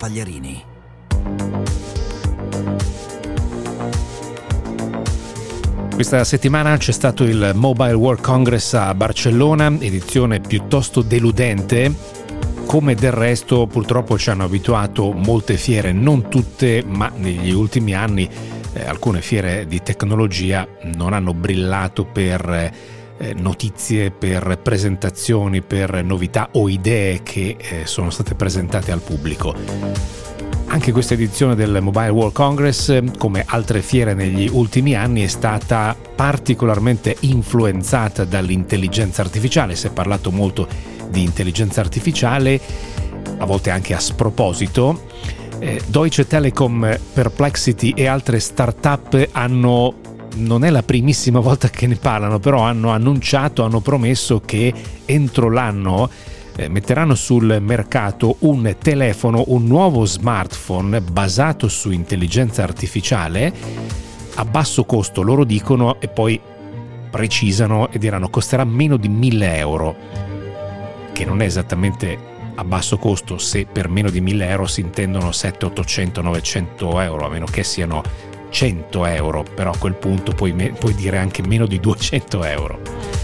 Pagliarini. Questa settimana c'è stato il Mobile World Congress a Barcellona, edizione piuttosto deludente, come del resto purtroppo ci hanno abituato molte fiere, non tutte, ma negli ultimi anni alcune fiere di tecnologia non hanno brillato per notizie, per presentazioni, per novità o idee che sono state presentate al pubblico. Anche questa edizione del Mobile World Congress, come altre fiere negli ultimi anni, è stata particolarmente influenzata dall'intelligenza artificiale. Si è parlato molto di intelligenza artificiale, a volte anche a sproposito. Deutsche Telekom, Perplexity e altre start-up non è la primissima volta che ne parlano, però hanno promesso che entro l'anno metteranno sul mercato un telefono, un nuovo smartphone basato su intelligenza artificiale a basso costo, loro dicono, e poi precisano e diranno costerà meno di 1.000 euro, che non è esattamente a basso costo se per meno di 1.000 euro si intendono 700, 800, 900 euro, a meno che siano 100 euro, però a quel punto puoi dire anche meno di 200 euro.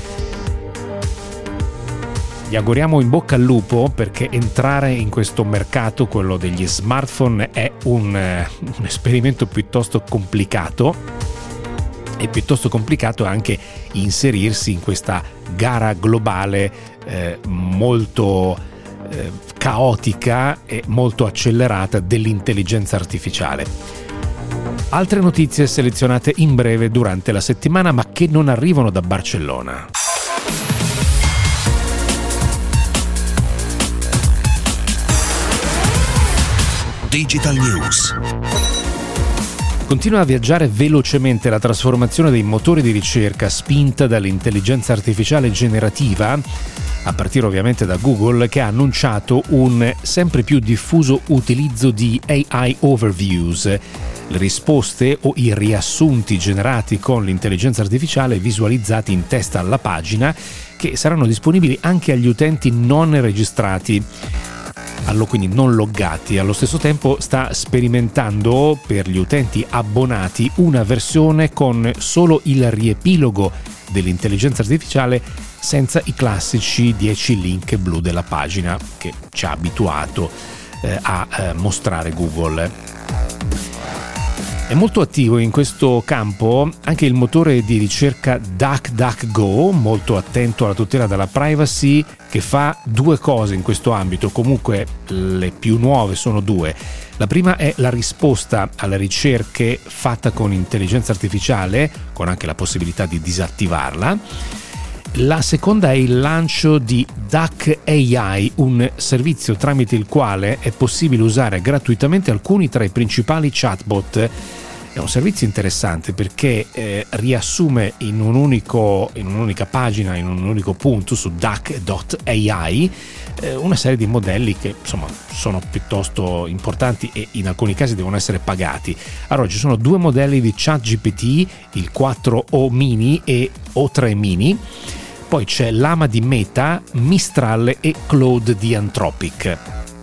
Gli auguriamo in bocca al lupo, perché entrare in questo mercato, quello degli smartphone, è un esperimento piuttosto complicato, e piuttosto complicato anche inserirsi in questa gara globale molto caotica e molto accelerata dell'intelligenza artificiale. Altre notizie selezionate in breve durante la settimana, ma che non arrivano da Barcellona. Digital News. Continua a viaggiare velocemente la trasformazione dei motori di ricerca spinta dall'intelligenza artificiale generativa, a partire ovviamente da Google, che ha annunciato un sempre più diffuso utilizzo di AI Overviews, le risposte o i riassunti generati con l'intelligenza artificiale visualizzati in testa alla pagina, che saranno disponibili anche agli utenti non registrati, quindi non loggati. Allo stesso tempo sta sperimentando per gli utenti abbonati una versione con solo il riepilogo dell'intelligenza artificiale, senza i classici 10 link blu della pagina che ci ha abituato a mostrare Google. È molto attivo in questo campo anche il motore di ricerca DuckDuckGo, molto attento alla tutela della privacy, che fa due cose in questo ambito. Comunque le più nuove sono due. La prima è la risposta alle ricerche fatta con intelligenza artificiale, con anche la possibilità di disattivarla. La seconda è il lancio di Duck AI, un servizio tramite il quale è possibile usare gratuitamente alcuni tra i principali chatbot. È un servizio interessante perché riassume in un'unica pagina, in un unico punto su duck.ai una serie di modelli che insomma sono piuttosto importanti e in alcuni casi devono essere pagati. Allora ci sono due modelli di ChatGPT, il 4o mini e O3 mini. Poi c'è Llama di Meta, Mistral e Claude di Anthropic.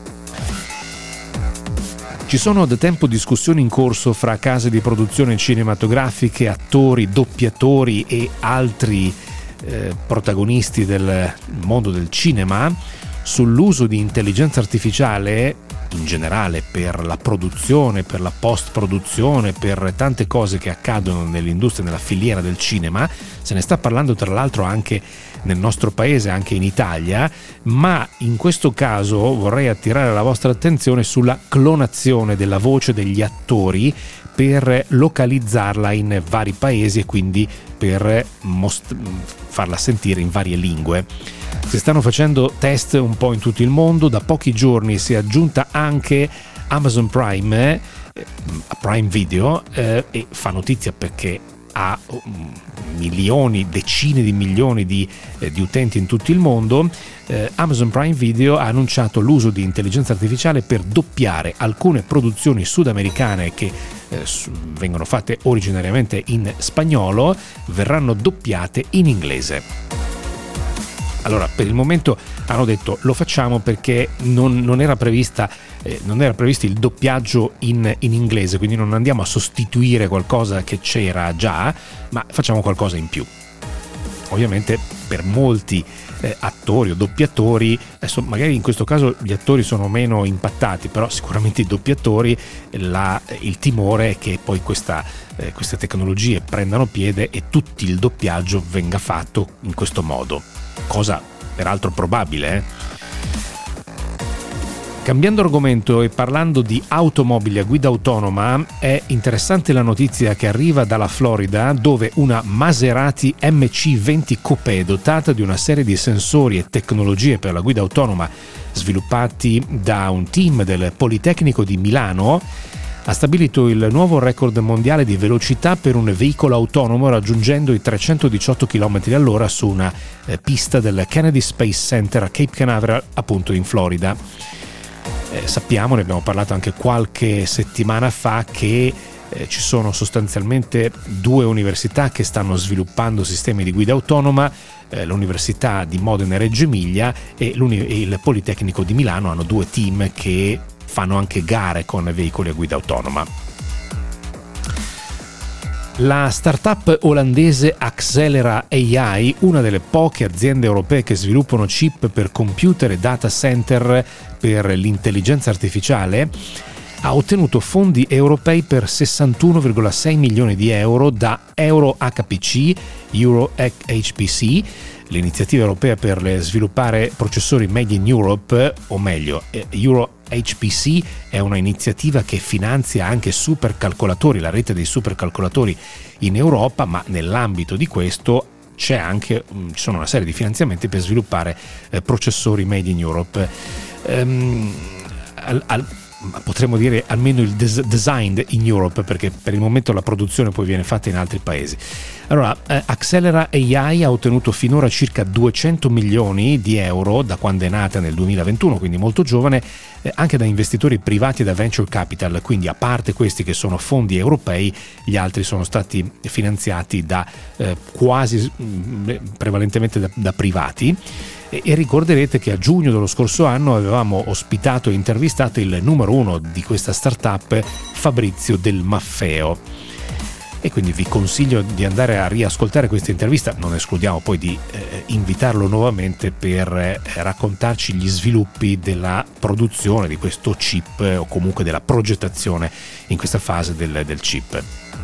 Ci sono da tempo discussioni in corso fra case di produzione cinematografiche, attori, doppiatori e altri protagonisti del mondo del cinema sull'uso di intelligenza artificiale in generale per la produzione, per la post-produzione, per tante cose che accadono nell'industria, nella filiera del cinema. Se ne sta parlando tra l'altro anche nel nostro paese, anche in Italia, ma in questo caso vorrei attirare la vostra attenzione sulla clonazione della voce degli attori per localizzarla in vari paesi e quindi per farla sentire in varie lingue. Si stanno facendo test un po' in tutto il mondo. Da pochi giorni si è aggiunta anche Amazon Prime Video e fa notizia perché ha milioni, decine di milioni di utenti in tutto il mondo. Amazon Prime Video ha annunciato l'uso di intelligenza artificiale per doppiare alcune produzioni sudamericane che vengono fatte originariamente in spagnolo, verranno doppiate in inglese. Allora, per il momento hanno detto lo facciamo perché non era previsto il doppiaggio in inglese, quindi non andiamo a sostituire qualcosa che c'era già, ma facciamo qualcosa in più. Ovviamente per molti attori o doppiatori, adesso magari in questo caso gli attori sono meno impattati, però sicuramente i doppiatori, il timore è che poi queste tecnologie prendano piede e tutto il doppiaggio venga fatto in questo modo, cosa peraltro probabile. Cambiando argomento e parlando di automobili a guida autonoma, è interessante la notizia che arriva dalla Florida, dove una Maserati MC20 Coupé, dotata di una serie di sensori e tecnologie per la guida autonoma sviluppati da un team del Politecnico di Milano, ha stabilito il nuovo record mondiale di velocità per un veicolo autonomo, raggiungendo i 318 km all'ora su una pista del Kennedy Space Center a Cape Canaveral, appunto in Florida. Sappiamo, ne abbiamo parlato anche qualche settimana fa, che ci sono sostanzialmente due università che stanno sviluppando sistemi di guida autonoma, l'Università di Modena e Reggio Emilia e il Politecnico di Milano hanno due team che fanno anche gare con veicoli a guida autonoma. La startup olandese Accelera AI, una delle poche aziende europee che sviluppano chip per computer e data center per l'intelligenza artificiale, ha ottenuto fondi europei per 61,6 milioni di euro da EuroHPC, l'iniziativa europea per sviluppare processori made in Europe, o meglio, EuroHPC è una iniziativa che finanzia anche supercalcolatori, la rete dei supercalcolatori in Europa, ma nell'ambito di questo ci sono una serie di finanziamenti per sviluppare processori made in Europe. Potremmo dire almeno il designed in Europe, perché per il momento la produzione poi viene fatta in altri paesi. Allora, Accelera AI ha ottenuto finora circa 200 milioni di euro da quando è nata nel 2021, quindi molto giovane, anche da investitori privati e da venture capital, quindi a parte questi che sono fondi europei, gli altri sono stati finanziati da quasi prevalentemente da privati. E ricorderete che a giugno dello scorso anno avevamo ospitato e intervistato il numero uno di questa startup, Fabrizio Del Maffeo, e quindi vi consiglio di andare a riascoltare questa intervista. Non escludiamo poi di invitarlo nuovamente per raccontarci gli sviluppi della produzione di questo chip, o comunque della progettazione in questa fase del chip.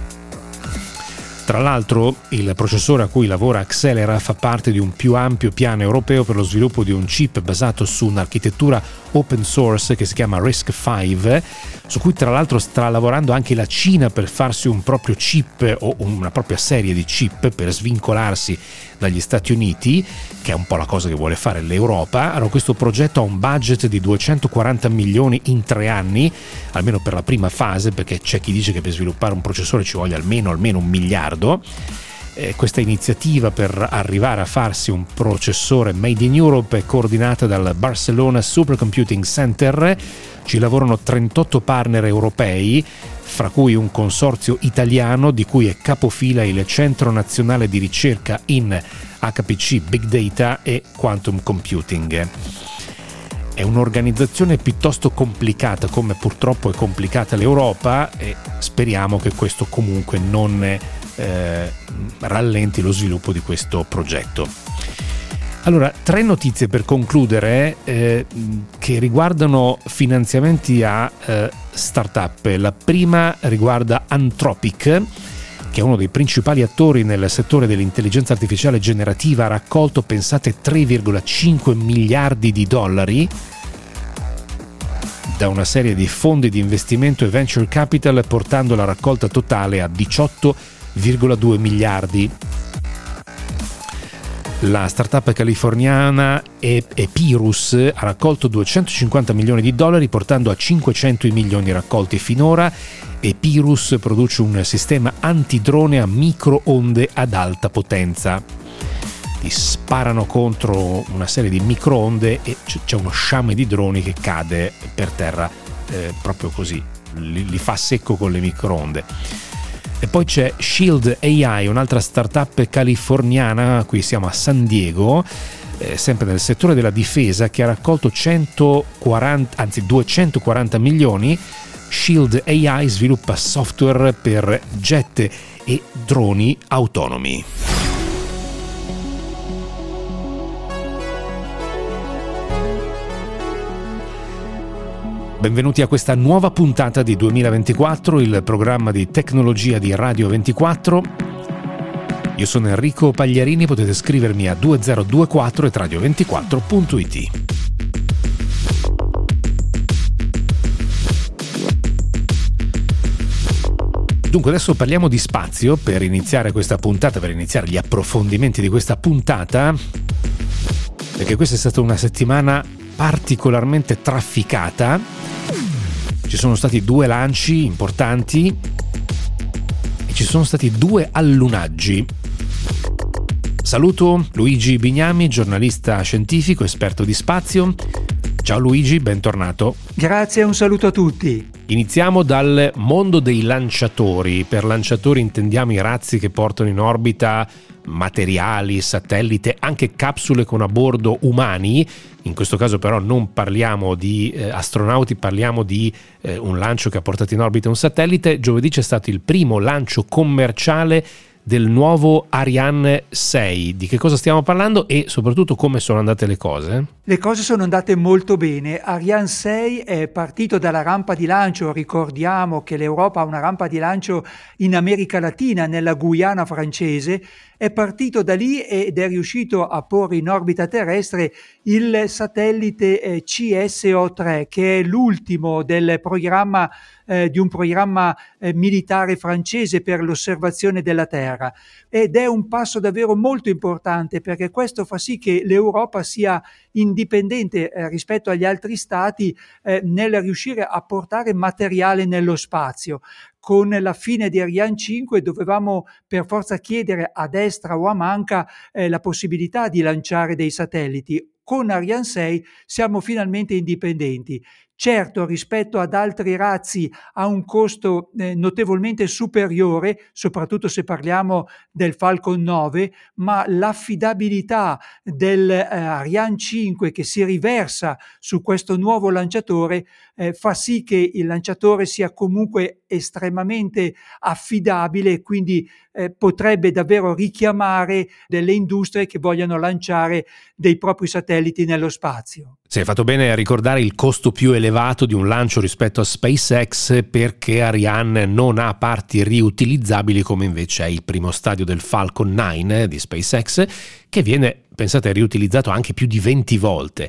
Tra l'altro, il processore a cui lavora Accelera fa parte di un più ampio piano europeo per lo sviluppo di un chip basato su un'architettura open source che si chiama RISC-V, su cui tra l'altro sta lavorando anche la Cina per farsi un proprio chip o una propria serie di chip per svincolarsi dagli Stati Uniti, che è un po' la cosa che vuole fare l'Europa. Allora, questo progetto ha un budget di 240 milioni in 3 anni, almeno per la prima fase, perché c'è chi dice che per sviluppare un processore ci voglia almeno $1 miliardo. Questa iniziativa per arrivare a farsi un processore made in Europe è coordinata dal Barcelona Supercomputing Center. Ci lavorano 38 partner europei, fra cui un consorzio italiano di cui è capofila il Centro Nazionale di Ricerca in HPC Big Data e Quantum Computing. È un'organizzazione piuttosto complicata, come purtroppo è complicata l'Europa, e speriamo che questo comunque non rallenti lo sviluppo di questo progetto. Allora, 3 notizie per concludere che riguardano finanziamenti a startup. La prima riguarda Anthropic, che è uno dei principali attori nel settore dell'intelligenza artificiale generativa. Ha raccolto, pensate, 3,5 miliardi di dollari da una serie di fondi di investimento e venture capital, portando la raccolta totale a 18,2 miliardi. La startup californiana Epirus ha raccolto 250 milioni di dollari, portando a 500 i milioni raccolti finora. Epirus produce un sistema antidrone a microonde ad alta potenza. Ti sparano contro una serie di microonde e c'è uno sciame di droni che cade per terra proprio così, li fa secco con le microonde. E poi c'è Shield AI, un'altra startup californiana, qui siamo a San Diego. sempre nel settore della difesa, che ha raccolto 240 milioni. Shield AI sviluppa software per jet e droni autonomi. Benvenuti a questa nuova puntata di 2024, il programma di tecnologia di Radio 24. Io sono Enrico Pagliarini, potete scrivermi a 2024@radio24.it. Dunque adesso parliamo di spazio per iniziare questa puntata, per iniziare gli approfondimenti di questa puntata, perché questa è stata una settimana particolarmente trafficata. Ci sono stati 2 lanci importanti e ci sono stati 2 allunaggi. Saluto Luigi Bignami, giornalista scientifico, esperto di spazio. Ciao Luigi, bentornato. Grazie e un saluto a tutti. Iniziamo dal mondo dei lanciatori. Per lanciatori intendiamo i razzi che portano in orbita materiali, satellite, anche capsule con a bordo umani. In questo caso però non parliamo di astronauti, parliamo di un lancio che ha portato in orbita un satellite. Giovedì c'è stato il primo lancio commerciale del nuovo Ariane 6. Di che cosa stiamo parlando e soprattutto come sono andate le cose? Le cose sono andate molto bene. Ariane 6 è partito dalla rampa di lancio. Ricordiamo che l'Europa ha una rampa di lancio in America Latina, nella Guyana francese. È partito da lì ed è riuscito a porre in orbita terrestre il satellite CSO3, che è l'ultimo del programma di un programma militare francese per l'osservazione della Terra, ed è un passo davvero molto importante, perché questo fa sì che l'Europa sia indipendente rispetto agli altri stati nel riuscire a portare materiale nello spazio. Con la fine di Ariane 5 dovevamo per forza chiedere a destra o a manca la possibilità di lanciare dei satelliti. Con Ariane 6 siamo finalmente indipendenti. Certo, rispetto ad altri razzi ha un costo notevolmente superiore, soprattutto se parliamo del Falcon 9, ma l'affidabilità del Ariane 5 che si riversa su questo nuovo lanciatore fa sì che il lanciatore sia comunque estremamente affidabile e quindi potrebbe davvero richiamare delle industrie che vogliono lanciare dei propri satelliti nello spazio. Si è fatto bene a ricordare il costo più elevato di un lancio rispetto a SpaceX, perché Ariane non ha parti riutilizzabili come invece è il primo stadio del Falcon 9 di SpaceX, che viene, pensate, riutilizzato anche più di 20 volte.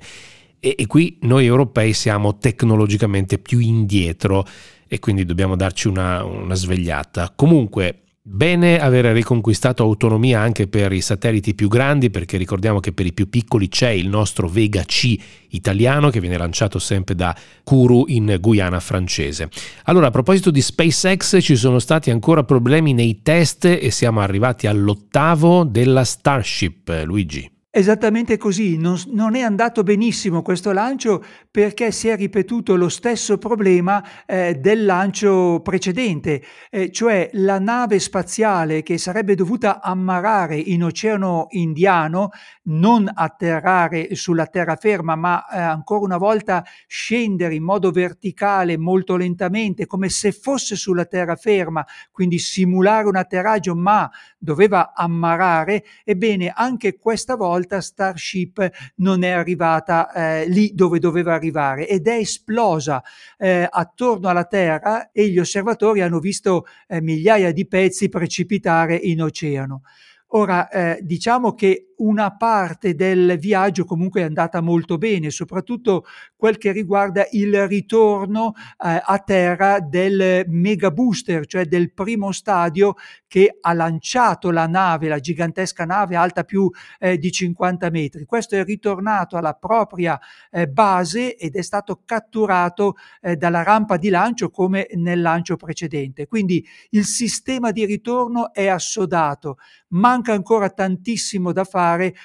E qui noi europei siamo tecnologicamente più indietro e quindi dobbiamo darci una svegliata. Comunque, bene aver riconquistato autonomia anche per i satelliti più grandi, perché ricordiamo che per i più piccoli c'è il nostro Vega C italiano che viene lanciato sempre da Kourou in Guyana francese. Allora, a proposito di SpaceX, ci sono stati ancora problemi nei test e siamo arrivati all'8º della Starship, Luigi. Esattamente così, non è andato benissimo questo lancio perché si è ripetuto lo stesso problema del lancio precedente, cioè la nave spaziale che sarebbe dovuta ammarrare in Oceano Indiano, non atterrare sulla terraferma ma ancora una volta scendere in modo verticale molto lentamente come se fosse sulla terraferma, quindi simulare un atterraggio ma doveva ammarrare. Ebbene, anche questa volta Starship non è arrivata lì dove doveva arrivare ed è esplosa attorno alla Terra e gli osservatori hanno visto migliaia di pezzi precipitare in oceano. Ora, diciamo che una parte del viaggio comunque è andata molto bene, soprattutto quel che riguarda il ritorno a terra del Mega Booster, cioè del primo stadio che ha lanciato la nave, la gigantesca nave alta più di 50 metri. Questo è ritornato alla propria base ed è stato catturato dalla rampa di lancio come nel lancio precedente. Quindi il sistema di ritorno è assodato, manca ancora tantissimo da fare trovare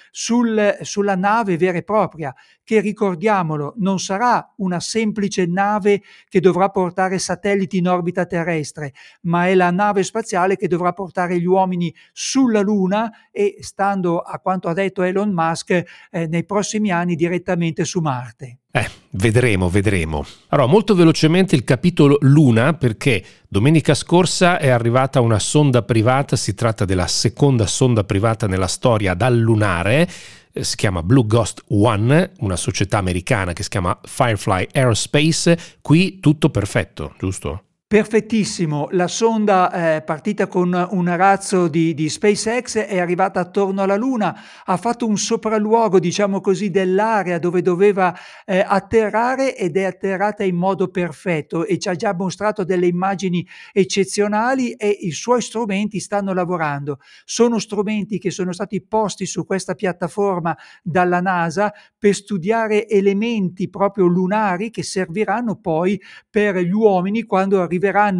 sulla nave vera e propria, che, ricordiamolo, non sarà una semplice nave che dovrà portare satelliti in orbita terrestre, ma è la nave spaziale che dovrà portare gli uomini sulla Luna e, stando a quanto ha detto Elon Musk, nei prossimi anni direttamente su Marte. Vedremo. Allora, molto velocemente il capitolo Luna, perché domenica scorsa è arrivata una sonda privata, si tratta della seconda sonda privata nella storia dal lunare, si chiama Blue Ghost One, una società americana che si chiama Firefly Aerospace. Qui tutto perfetto, giusto? Perfettissimo, la sonda partita con un razzo di SpaceX è arrivata attorno alla Luna, ha fatto un sopralluogo, diciamo così, dell'area dove doveva atterrare, ed è atterrata in modo perfetto e ci ha già mostrato delle immagini eccezionali, e i suoi strumenti stanno lavorando. Sono strumenti che sono stati posti su questa piattaforma dalla NASA per studiare elementi proprio lunari che serviranno poi per gli uomini quando arriveranno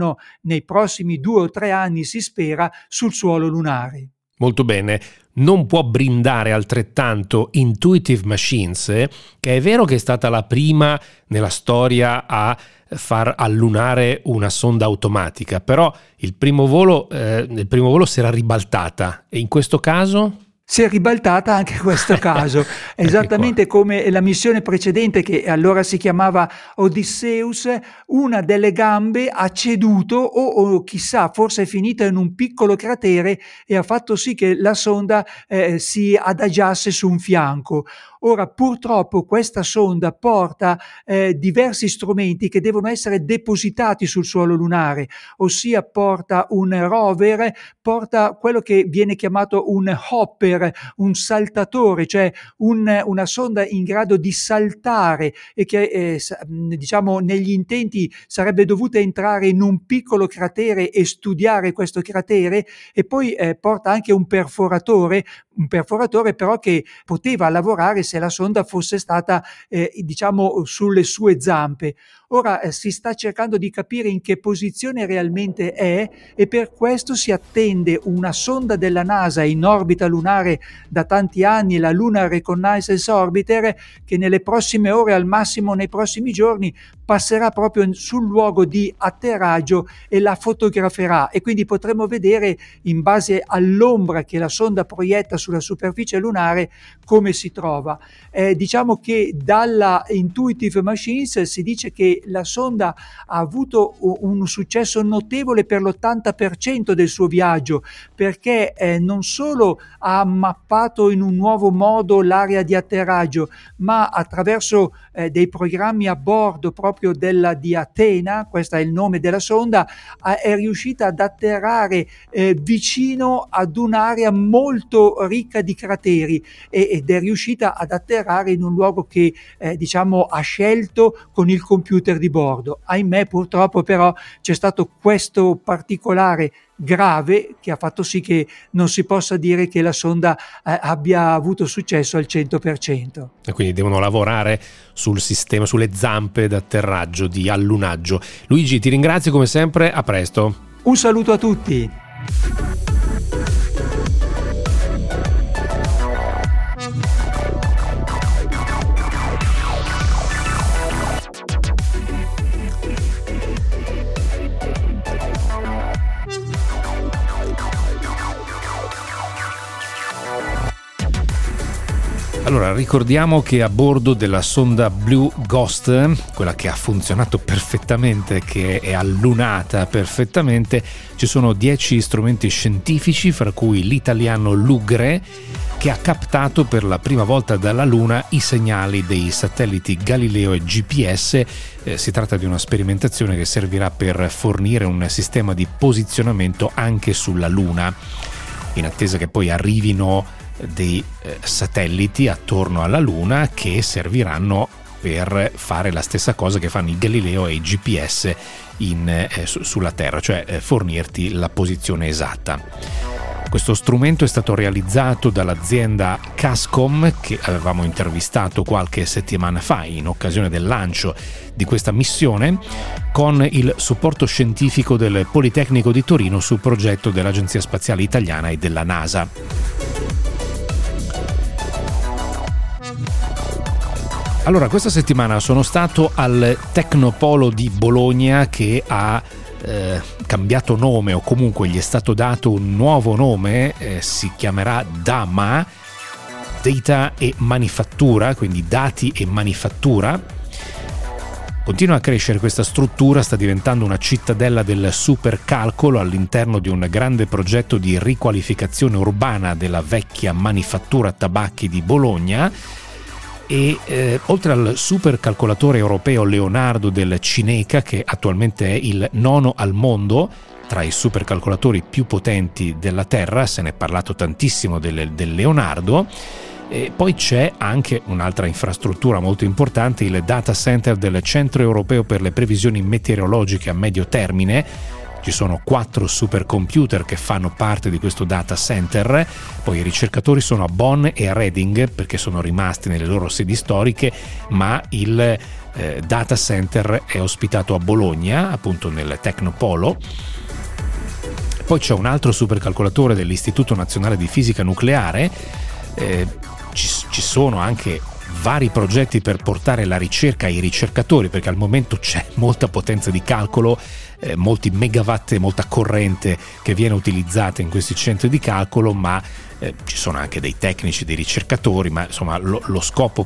nei prossimi 2 o 3 anni, si spera, sul suolo lunare. Molto bene. Non può brindare altrettanto Intuitive Machines, che è vero che è stata la prima nella storia a far allunare una sonda automatica, però nel primo volo si era ribaltata, e in questo caso? Si è ribaltata anche questo caso, esattamente come la missione precedente, che allora si chiamava Odysseus. Una delle gambe ha ceduto o chissà, forse è finita in un piccolo cratere e ha fatto sì che la sonda si adagiasse su un fianco. Ora, purtroppo questa sonda porta diversi strumenti che devono essere depositati sul suolo lunare, ossia porta un rover, porta quello che viene chiamato un hopper, un saltatore, cioè una sonda in grado di saltare e che diciamo negli intenti sarebbe dovuta entrare in un piccolo cratere e studiare questo cratere, e poi porta anche un perforatore però che poteva lavorare se la sonda fosse stata diciamo sulle sue zampe. Ora si sta cercando di capire in che posizione realmente è, e per questo si attende una sonda della NASA in orbita lunare da tanti anni, la Lunar Reconnaissance Orbiter, che nelle prossime ore, al massimo nei prossimi giorni, passerà proprio sul luogo di atterraggio e la fotograferà, e quindi potremo vedere, in base all'ombra che la sonda proietta sulla superficie lunare, come si trova. Diciamo che dalla Intuitive Machines si dice che la sonda ha avuto un successo notevole per l'80% del suo viaggio, perché non solo ha mappato in un nuovo modo l'area di atterraggio, ma attraverso dei programmi a bordo proprio di Athena, questo è il nome della sonda, è riuscita ad atterrare vicino ad un'area molto ricca di crateri, ed è riuscita ad atterrare in un luogo che diciamo ha scelto con il computer di bordo. Ahimè, purtroppo però c'è stato questo particolare grave che ha fatto sì che non si possa dire che la sonda abbia avuto successo al 100%. E quindi devono lavorare sul sistema, sulle zampe d'atterraggio, di allunaggio. Luigi, ti ringrazio come sempre, a presto. Un saluto a tutti. Allora, ricordiamo che a bordo della sonda Blue Ghost, quella che ha funzionato perfettamente, che è allunata perfettamente, ci sono 10 strumenti scientifici, fra cui l'italiano Lugre, che ha captato per la prima volta dalla Luna i segnali dei satelliti Galileo e GPS. Si tratta di una sperimentazione che servirà per fornire un sistema di posizionamento anche sulla Luna, in attesa che poi arrivino dei satelliti attorno alla Luna che serviranno per fare la stessa cosa che fanno i Galileo e i GPS sulla Terra, cioè fornirti la posizione esatta. Questo strumento è stato realizzato dall'azienda Cascom, che avevamo intervistato qualche settimana fa in occasione del lancio di questa missione, con il supporto scientifico del Politecnico di Torino sul progetto dell'Agenzia Spaziale Italiana e della NASA. Allora, questa settimana sono stato al Tecnopolo di Bologna, che ha cambiato nome, o comunque gli è stato dato un nuovo nome, si chiamerà DAMA, Data e Manifattura, quindi dati e manifattura. Continua a crescere questa struttura, sta diventando una cittadella del supercalcolo all'interno di un grande progetto di riqualificazione urbana della vecchia manifattura tabacchi di Bologna. E oltre al supercalcolatore europeo Leonardo del Cineca, che attualmente è il 9° al mondo tra i supercalcolatori più potenti della Terra, se ne è parlato tantissimo del Leonardo. E poi c'è anche un'altra infrastruttura molto importante, il data center del Centro Europeo per le Previsioni Meteorologiche a Medio Termine. Ci sono 4 supercomputer che fanno parte di questo data center, poi i ricercatori sono a Bonn e a Reading perché sono rimasti nelle loro sedi storiche, ma il data center è ospitato a Bologna, appunto nel Tecnopolo. Poi c'è un altro supercalcolatore dell'Istituto Nazionale di Fisica Nucleare. Ci sono anche vari progetti per portare la ricerca ai ricercatori, perché al momento c'è molta potenza di calcolo, molti megawatt, molta corrente che viene utilizzata in questi centri di calcolo, ma ci sono anche dei tecnici, dei ricercatori, ma insomma lo scopo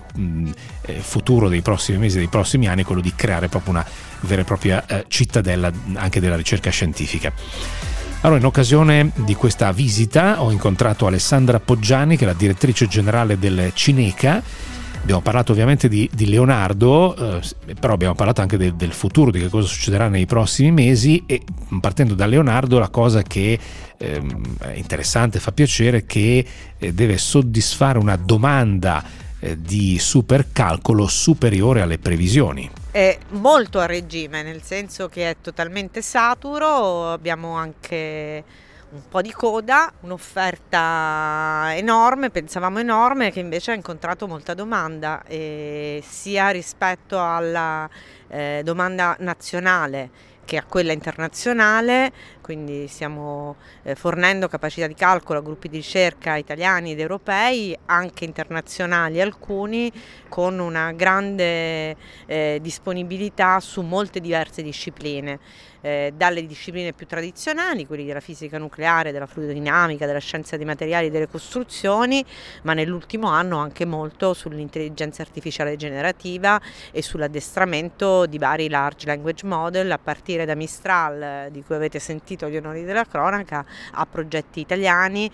futuro dei prossimi mesi, dei prossimi anni è quello di creare proprio una vera e propria cittadella anche della ricerca scientifica. Allora, in occasione di questa visita ho incontrato Alessandra Poggiani, che è la direttrice generale del Cineca. Abbiamo parlato ovviamente di Leonardo, però abbiamo parlato anche del futuro, di che cosa succederà nei prossimi mesi, e partendo da Leonardo la cosa che è interessante, fa piacere, è che deve soddisfare una domanda di supercalcolo superiore alle previsioni. È molto a regime, nel senso che è totalmente saturo, abbiamo anche un po' di coda, un'offerta enorme, pensavamo enorme, che invece ha incontrato molta domanda, sia rispetto alla domanda nazionale che a quella internazionale, quindi stiamo fornendo capacità di calcolo a gruppi di ricerca italiani ed europei, anche internazionali alcuni, con una grande disponibilità su molte diverse discipline, dalle discipline più tradizionali, quelli della fisica nucleare, della fluidodinamica, della scienza dei materiali, delle costruzioni, ma nell'ultimo anno anche molto sull'intelligenza artificiale generativa e sull'addestramento di vari large language model, a partire da Mistral, di cui avete sentito gli onori della cronaca, a progetti italiani,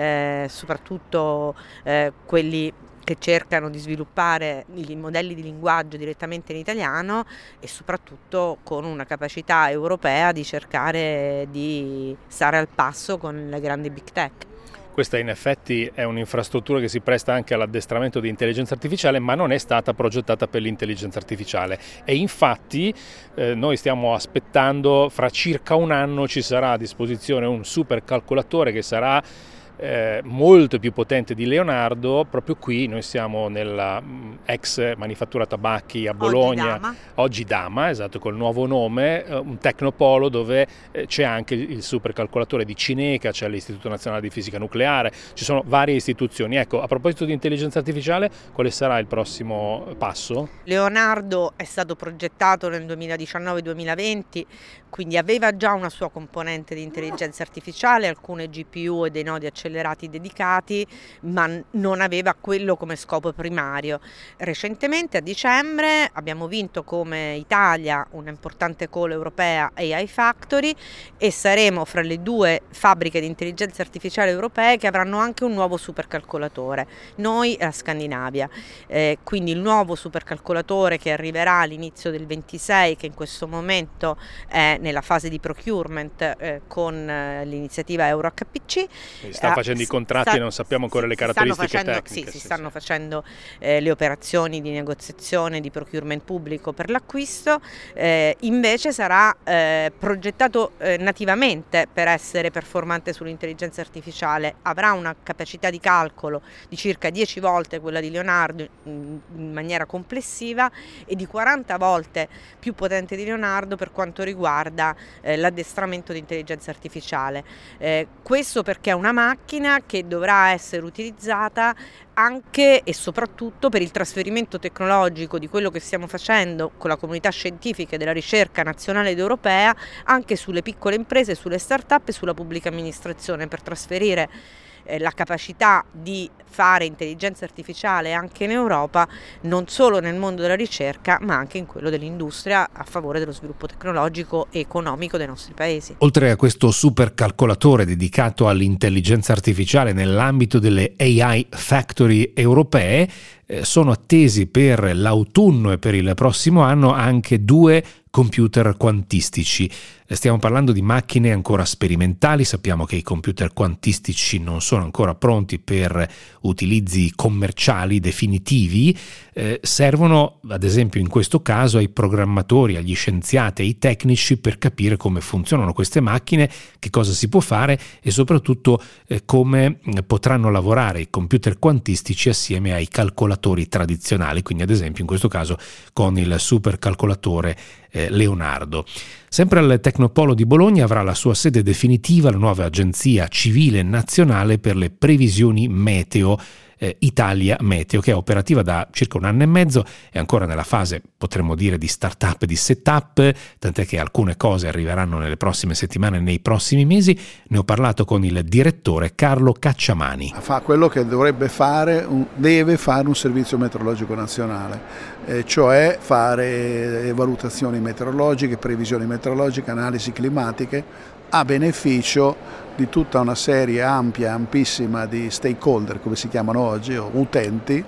soprattutto quelli che cercano di sviluppare i modelli di linguaggio direttamente in italiano, e soprattutto con una capacità europea di cercare di stare al passo con le grandi big tech. Questa in effetti è un'infrastruttura che si presta anche all'addestramento di intelligenza artificiale, ma non è stata progettata per l'intelligenza artificiale, e infatti noi stiamo aspettando, fra circa un anno ci sarà a disposizione un supercalcolatore che sarà molto più potente di Leonardo. Proprio qui noi siamo nella ex manifattura tabacchi a Bologna, oggi Dama, esatto, col nuovo nome, un tecnopolo dove c'è anche il supercalcolatore di Cineca, c'è l'Istituto Nazionale di Fisica Nucleare, ci sono varie istituzioni. Ecco, a proposito di intelligenza artificiale, quale sarà il prossimo passo? Leonardo è stato progettato nel 2019-2020, quindi aveva già una sua componente di intelligenza artificiale, alcune GPU e dei nodi accelerati dedicati, ma non aveva quello come scopo primario. Recentemente, a dicembre, abbiamo vinto come Italia un'importante call europea AI Factory, e saremo fra le 2 fabbriche di intelligenza artificiale europee che avranno anche un nuovo supercalcolatore, noi e la Scandinavia. Quindi il nuovo supercalcolatore che arriverà all'inizio del 26, che in questo momento è nella fase di procurement con l'iniziativa EuroHPC. Sta facendo i contratti e non sappiamo ancora le caratteristiche tecniche. Si stanno facendo le operazioni di negoziazione, di procurement pubblico per l'acquisto. Invece sarà progettato nativamente per essere performante sull'intelligenza artificiale, avrà una capacità di calcolo di circa 10 volte quella di Leonardo in maniera complessiva, e di 40 volte più potente di Leonardo per quanto riguarda l'addestramento di intelligenza artificiale. Questo perché è una macchina macchina che dovrà essere utilizzata anche e soprattutto per il trasferimento tecnologico di quello che stiamo facendo con la comunità scientifica e della ricerca nazionale ed europea anche sulle piccole imprese, sulle start-up e sulla pubblica amministrazione, per trasferire la capacità di fare intelligenza artificiale anche in Europa, non solo nel mondo della ricerca ma anche in quello dell'industria, a favore dello sviluppo tecnologico e economico dei nostri paesi. Oltre a questo supercalcolatore dedicato all'intelligenza artificiale nell'ambito delle AI Factory europee, sono attesi per l'autunno e per il prossimo anno anche 2 computer quantistici. Stiamo parlando di macchine ancora sperimentali, sappiamo che i computer quantistici non sono ancora pronti per utilizzi commerciali definitivi, servono ad esempio in questo caso ai programmatori, agli scienziati, ai tecnici per capire come funzionano queste macchine, che cosa si può fare e soprattutto come potranno lavorare i computer quantistici assieme ai calcolatori tradizionali, quindi ad esempio in questo caso con il supercalcolatore Leonardo. Sempre al Tecnopolo di Bologna avrà la sua sede definitiva la nuova agenzia civile nazionale per le previsioni meteo, Italia Meteo, che è operativa da circa 1 anno e mezzo, è ancora nella fase, potremmo dire, di start-up e di set-up, tant'è che alcune cose arriveranno nelle prossime settimane, nei prossimi mesi. Ne ho parlato con il direttore Carlo Cacciamani. Fa quello che deve fare un servizio meteorologico nazionale, cioè fare valutazioni meteorologiche, previsioni meteorologiche, analisi climatiche, a beneficio di tutta una serie ampissima di stakeholder, come si chiamano oggi, o utenti,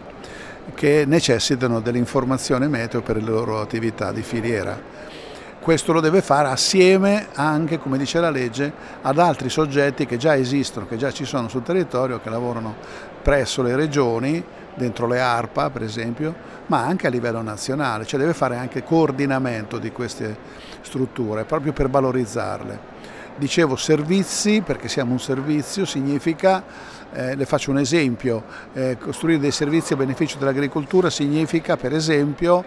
che necessitano dell'informazione meteo per le loro attività di filiera. Questo lo deve fare assieme anche, come dice la legge, ad altri soggetti che già esistono, che già ci sono sul territorio, che lavorano presso le regioni, dentro le ARPA per esempio, ma anche a livello nazionale, cioè deve fare anche coordinamento di queste strutture proprio per valorizzarle. Dicevo servizi, perché siamo un servizio, significa, le faccio un esempio, costruire dei servizi a beneficio dell'agricoltura significa per esempio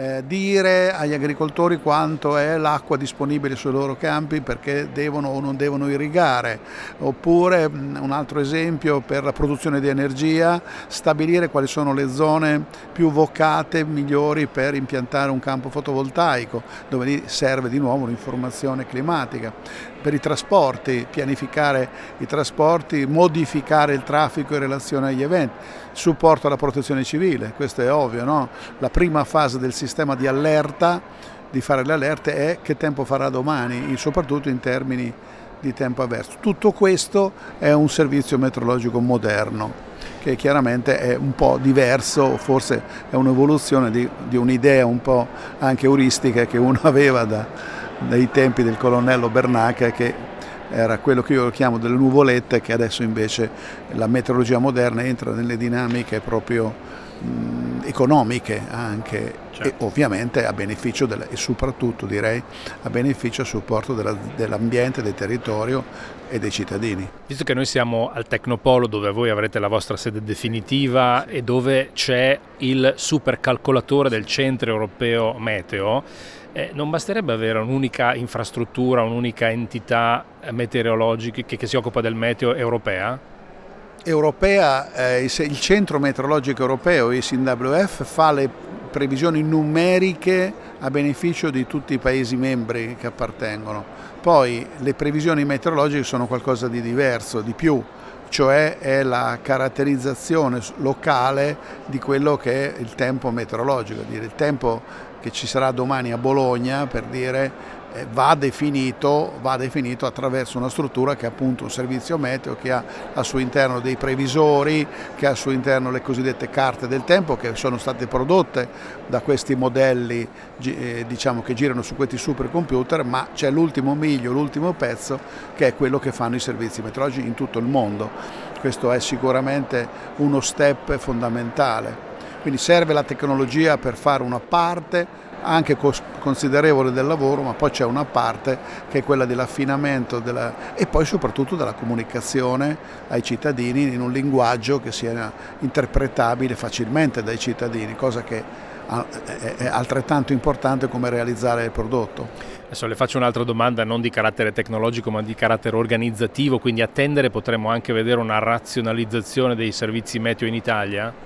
dire agli agricoltori quanto è l'acqua disponibile sui loro campi perché devono o non devono irrigare, oppure un altro esempio per la produzione di energia, stabilire quali sono le zone più vocate, migliori per impiantare un campo fotovoltaico, dove lì serve di nuovo un'informazione climatica. Per i trasporti, pianificare i trasporti, modificare il traffico in relazione agli eventi, supporto alla protezione civile, questo è ovvio, no? La prima fase del sistema di allerta, di fare le allerte, è che tempo farà domani, soprattutto in termini di tempo avverso. Tutto questo è un servizio meteorologico moderno, che chiaramente è un po' diverso, forse è un'evoluzione di un'idea un po' anche euristica che uno aveva dai tempi del colonnello Bernaca, che era quello che io chiamo delle nuvolette, che adesso invece la meteorologia moderna entra nelle dinamiche proprio economiche anche, certo. E ovviamente a beneficio e soprattutto direi a beneficio e supporto dell'ambiente, del territorio e dei cittadini. Visto che noi siamo al Tecnopolo, dove voi avrete la vostra sede definitiva e dove c'è il supercalcolatore del Centro Europeo Meteo, non basterebbe avere un'unica infrastruttura, un'unica entità meteorologica che si occupa del meteo europea? Il Centro Meteorologico Europeo, il CNWF, fa le previsioni numeriche a beneficio di tutti i Paesi membri che appartengono. Poi le previsioni meteorologiche sono qualcosa di diverso, di più, cioè è la caratterizzazione locale di quello che è il tempo meteorologico, il tempo che ci sarà domani a Bologna, per dire, va definito attraverso una struttura che è appunto un servizio meteo, che ha al suo interno dei previsori, che ha al suo interno le cosiddette carte del tempo, che sono state prodotte da questi modelli diciamo che girano su questi supercomputer, ma c'è l'ultimo miglio, l'ultimo pezzo, che è quello che fanno i servizi meteorologici in tutto il mondo. Questo è sicuramente uno step fondamentale. Quindi serve la tecnologia per fare una parte, anche considerevole del lavoro, ma poi c'è una parte che è quella dell'affinamento e poi soprattutto della comunicazione ai cittadini in un linguaggio che sia interpretabile facilmente dai cittadini, cosa che è altrettanto importante come realizzare il prodotto. Adesso le faccio un'altra domanda, non di carattere tecnologico ma di carattere organizzativo, quindi a tendere potremmo anche vedere una razionalizzazione dei servizi meteo in Italia?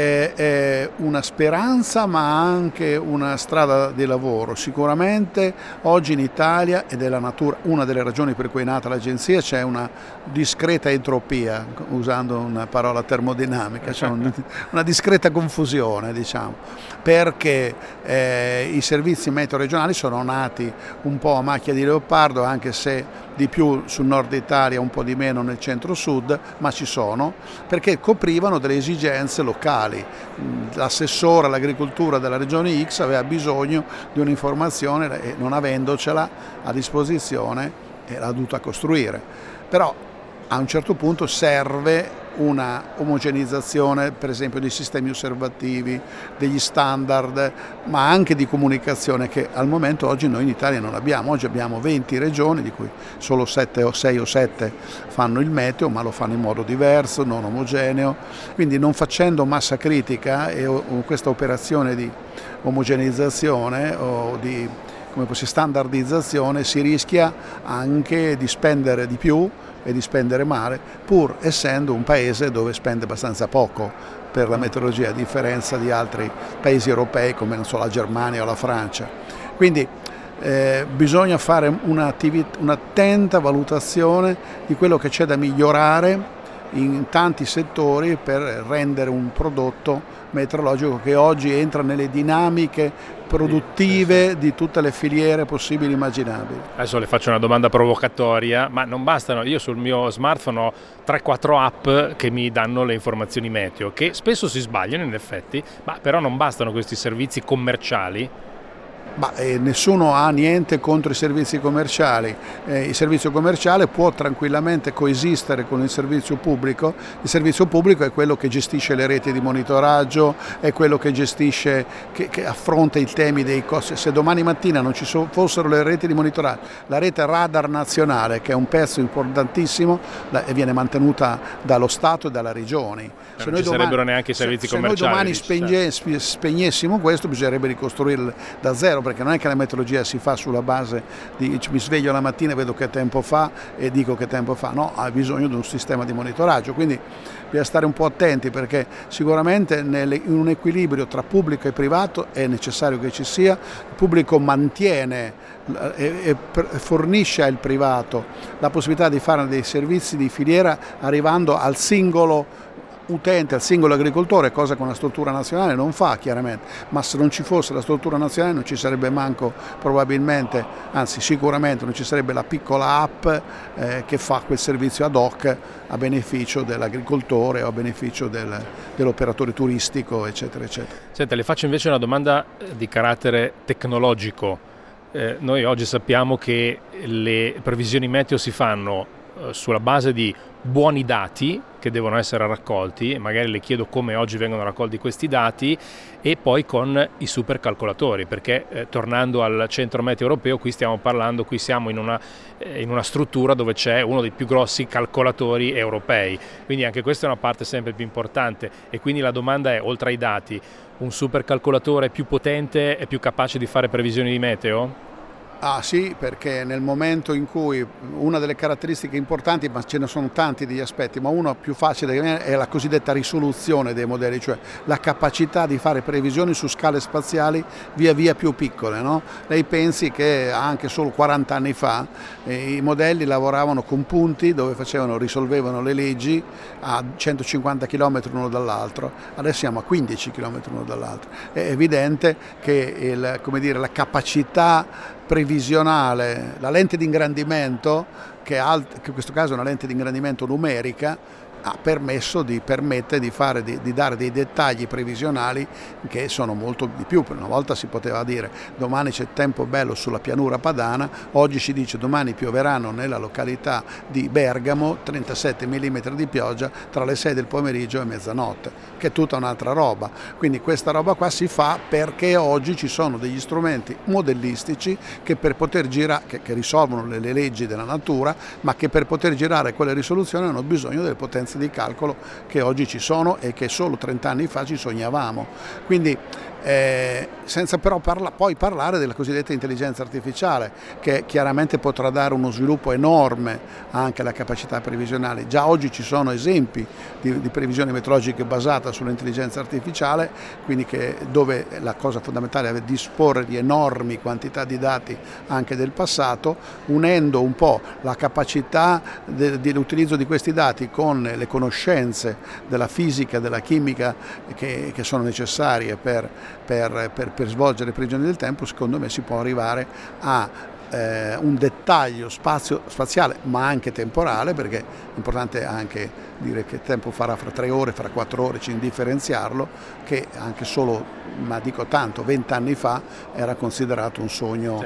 È una speranza ma anche una strada di lavoro. Sicuramente oggi in Italia, ed è la natura, una delle ragioni per cui è nata l'agenzia, c'è una discreta entropia, usando una parola termodinamica, c'è una discreta confusione, diciamo, perché i servizi meteo regionali sono nati un po' a macchia di leopardo, anche se di più sul nord Italia, un po' di meno nel centro-sud, ma ci sono, perché coprivano delle esigenze locali. L'assessore all'agricoltura della regione X aveva bisogno di un'informazione e non avendocela a disposizione l'ha dovuta costruire. Però a un certo punto serve una omogenizzazione, per esempio, dei sistemi osservativi, degli standard, ma anche di comunicazione che al momento oggi noi in Italia non abbiamo. Oggi abbiamo 20 regioni, di cui solo 6 o 7 fanno il meteo, ma lo fanno in modo diverso, non omogeneo. Quindi non facendo massa critica e questa operazione di omogenizzazione o di standardizzazione si rischia anche di spendere di più e di spendere male, pur essendo un paese dove spende abbastanza poco per la meteorologia, a differenza di altri paesi europei come la Germania o la Francia. Quindi bisogna fare un'attenta valutazione di quello che c'è da migliorare in tanti settori per rendere un prodotto meteorologico che oggi entra nelle dinamiche produttive di tutte le filiere possibili e immaginabili. Adesso le faccio una domanda provocatoria, ma non bastano, io sul mio smartphone ho 3-4 app che mi danno le informazioni meteo, che spesso si sbagliano in effetti, ma però non bastano questi servizi commerciali? Nessuno ha niente contro i servizi commerciali. Il servizio commerciale può tranquillamente coesistere con il servizio pubblico. Il servizio pubblico è quello che gestisce le reti di monitoraggio, è quello che gestisce, che affronta i temi dei costi. Se domani mattina non ci fossero le reti di monitoraggio, la rete radar nazionale, che è un pezzo importantissimo, viene mantenuta dallo Stato e dalle regioni. Se non ci sarebbero neanche i servizi commerciali. Se noi domani spegnessimo questo, bisognerebbe ricostruirlo da zero, perché non è che la meteorologia si fa sulla base di mi sveglio la mattina e vedo che tempo fa e dico che tempo fa, no, ha bisogno di un sistema di monitoraggio, quindi bisogna stare un po' attenti, perché sicuramente in un equilibrio tra pubblico e privato è necessario che ci sia. Il pubblico mantiene e fornisce al privato la possibilità di fare dei servizi di filiera arrivando al singolo utente, al singolo agricoltore, cosa che una struttura nazionale non fa chiaramente, ma se non ci fosse la struttura nazionale non ci sarebbe manco probabilmente, anzi sicuramente non ci sarebbe la piccola app che fa quel servizio ad hoc a beneficio dell'agricoltore o a beneficio dell'operatore turistico, eccetera eccetera. Senta, le faccio invece una domanda di carattere tecnologico. Noi oggi sappiamo che le previsioni meteo si fanno sulla base di buoni dati che devono essere raccolti, e magari le chiedo come oggi vengono raccolti questi dati, e poi con i supercalcolatori, perché tornando al centro meteo europeo, qui siamo in una struttura dove c'è uno dei più grossi calcolatori europei, quindi anche questa è una parte sempre più importante. E quindi la domanda è, oltre ai dati, un supercalcolatore più potente è più capace di fare previsioni di meteo? Ah sì, perché nel momento in cui una delle caratteristiche importanti, ma ce ne sono tanti degli aspetti, ma uno più facile è la cosiddetta risoluzione dei modelli, cioè la capacità di fare previsioni su scale spaziali via via più piccole, no? Lei pensi che anche solo 40 anni fa i modelli lavoravano con punti dove risolvevano le leggi a 150 km uno dall'altro, adesso siamo a 15 km uno dall'altro. È evidente che la capacità previsionale, la lente di ingrandimento, che in questo caso è una lente di ingrandimento numerica, permette di dare dei dettagli previsionali che sono molto di più. Una volta si poteva dire domani c'è tempo bello sulla pianura padana, oggi si dice domani pioveranno nella località di Bergamo 37 mm di pioggia tra le 6 del pomeriggio e mezzanotte, che è tutta un'altra roba. Quindi questa roba qua si fa perché oggi ci sono degli strumenti modellistici che per poter girare, che risolvono le leggi della natura, ma che per poter girare quelle risoluzioni hanno bisogno delle potenze di calcolo che oggi ci sono e che solo 30 anni fa ci sognavamo. Quindi senza però poi parlare della cosiddetta intelligenza artificiale, che chiaramente potrà dare uno sviluppo enorme anche alla capacità previsionale. Già oggi ci sono esempi di previsioni meteorologiche basate sull'intelligenza artificiale, quindi dove la cosa fondamentale è disporre di enormi quantità di dati anche del passato, unendo un po' la capacità dell'utilizzo di questi dati con le conoscenze della fisica e della chimica che sono necessarie per svolgere le previsioni del tempo. Secondo me si può arrivare a un dettaglio spaziale ma anche temporale, perché è importante anche dire che tempo farà fra 3 ore, fra 4 ore, indifferenziarlo, che anche solo, ma dico tanto, 20 anni fa era considerato un sogno.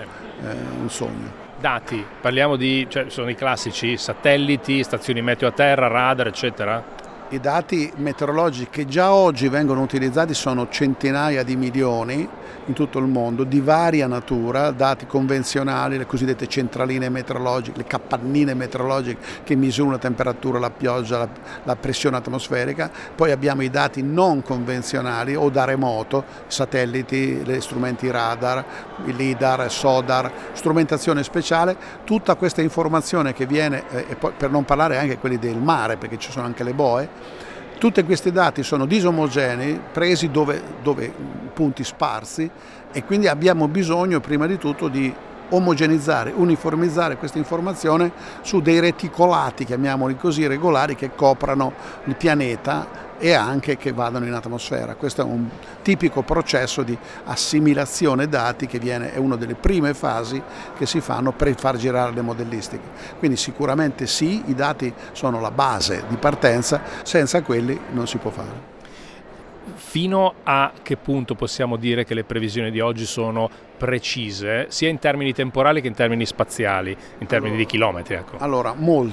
Dati, parliamo sono i classici satelliti, stazioni meteo a terra, radar, eccetera? I dati meteorologici che già oggi vengono utilizzati sono centinaia di milioni in tutto il mondo, di varia natura, dati convenzionali, le cosiddette centraline meteorologiche, le capannine meteorologiche che misurano la temperatura, la pioggia, la pressione atmosferica. Poi abbiamo i dati non convenzionali o da remoto, satelliti, gli strumenti radar, il lidar, SODAR, strumentazione speciale, tutta questa informazione che viene, e poi per non parlare anche quelli del mare, perché ci sono anche le boe. Tutti questi dati sono disomogenei, presi dove punti sparsi, e quindi abbiamo bisogno prima di tutto di omogenizzare, uniformizzare questa informazione su dei reticolati, chiamiamoli così, regolari, che coprano il pianeta e anche che vadano in atmosfera. Questo è un tipico processo di assimilazione dati che è una delle prime fasi che si fanno per far girare le modellistiche. Quindi sicuramente sì, i dati sono la base di partenza, senza quelli non si può fare. Fino a che punto possiamo dire che le previsioni di oggi sono precise, sia in termini temporali che in termini spaziali, in termini di chilometri? Ecco. Allora,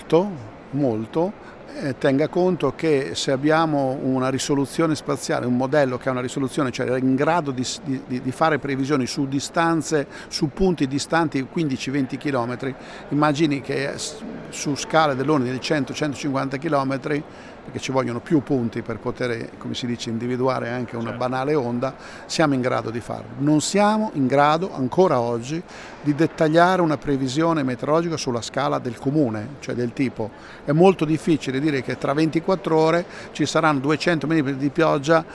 molto. Tenga conto che se abbiamo una risoluzione spaziale, un modello che ha una risoluzione, cioè è in grado di fare previsioni su distanze, su punti distanti 15-20 km, immagini che su scale dell'ordine di 100-150 km, perché ci vogliono più punti per poter, come si dice, individuare anche una banale onda, siamo in grado di farlo. Non siamo in grado ancora oggi di dettagliare una previsione meteorologica sulla scala del comune, cioè del tipo, è molto difficile dire che tra 24 ore ci saranno 200 mm di pioggia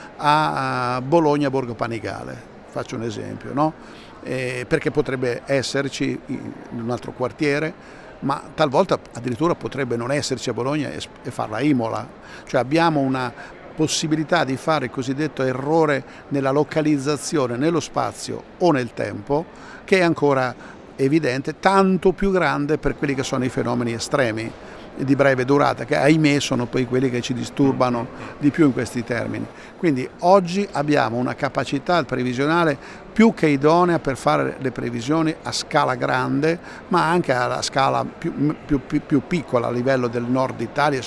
a Bologna Borgo Panigale, faccio un esempio, no? Perché potrebbe esserci in un altro quartiere, ma talvolta addirittura potrebbe non esserci a Bologna e farla a Imola. Cioè abbiamo una possibilità di fare il cosiddetto errore nella localizzazione nello spazio o nel tempo, che è ancora evidente, tanto più grande per quelli che sono i fenomeni estremi di breve durata, che ahimè sono poi quelli che ci disturbano di più in questi termini. Quindi oggi abbiamo una capacità previsionale più che idonea per fare le previsioni a scala grande, ma anche alla scala più piccola, a livello del nord Italia.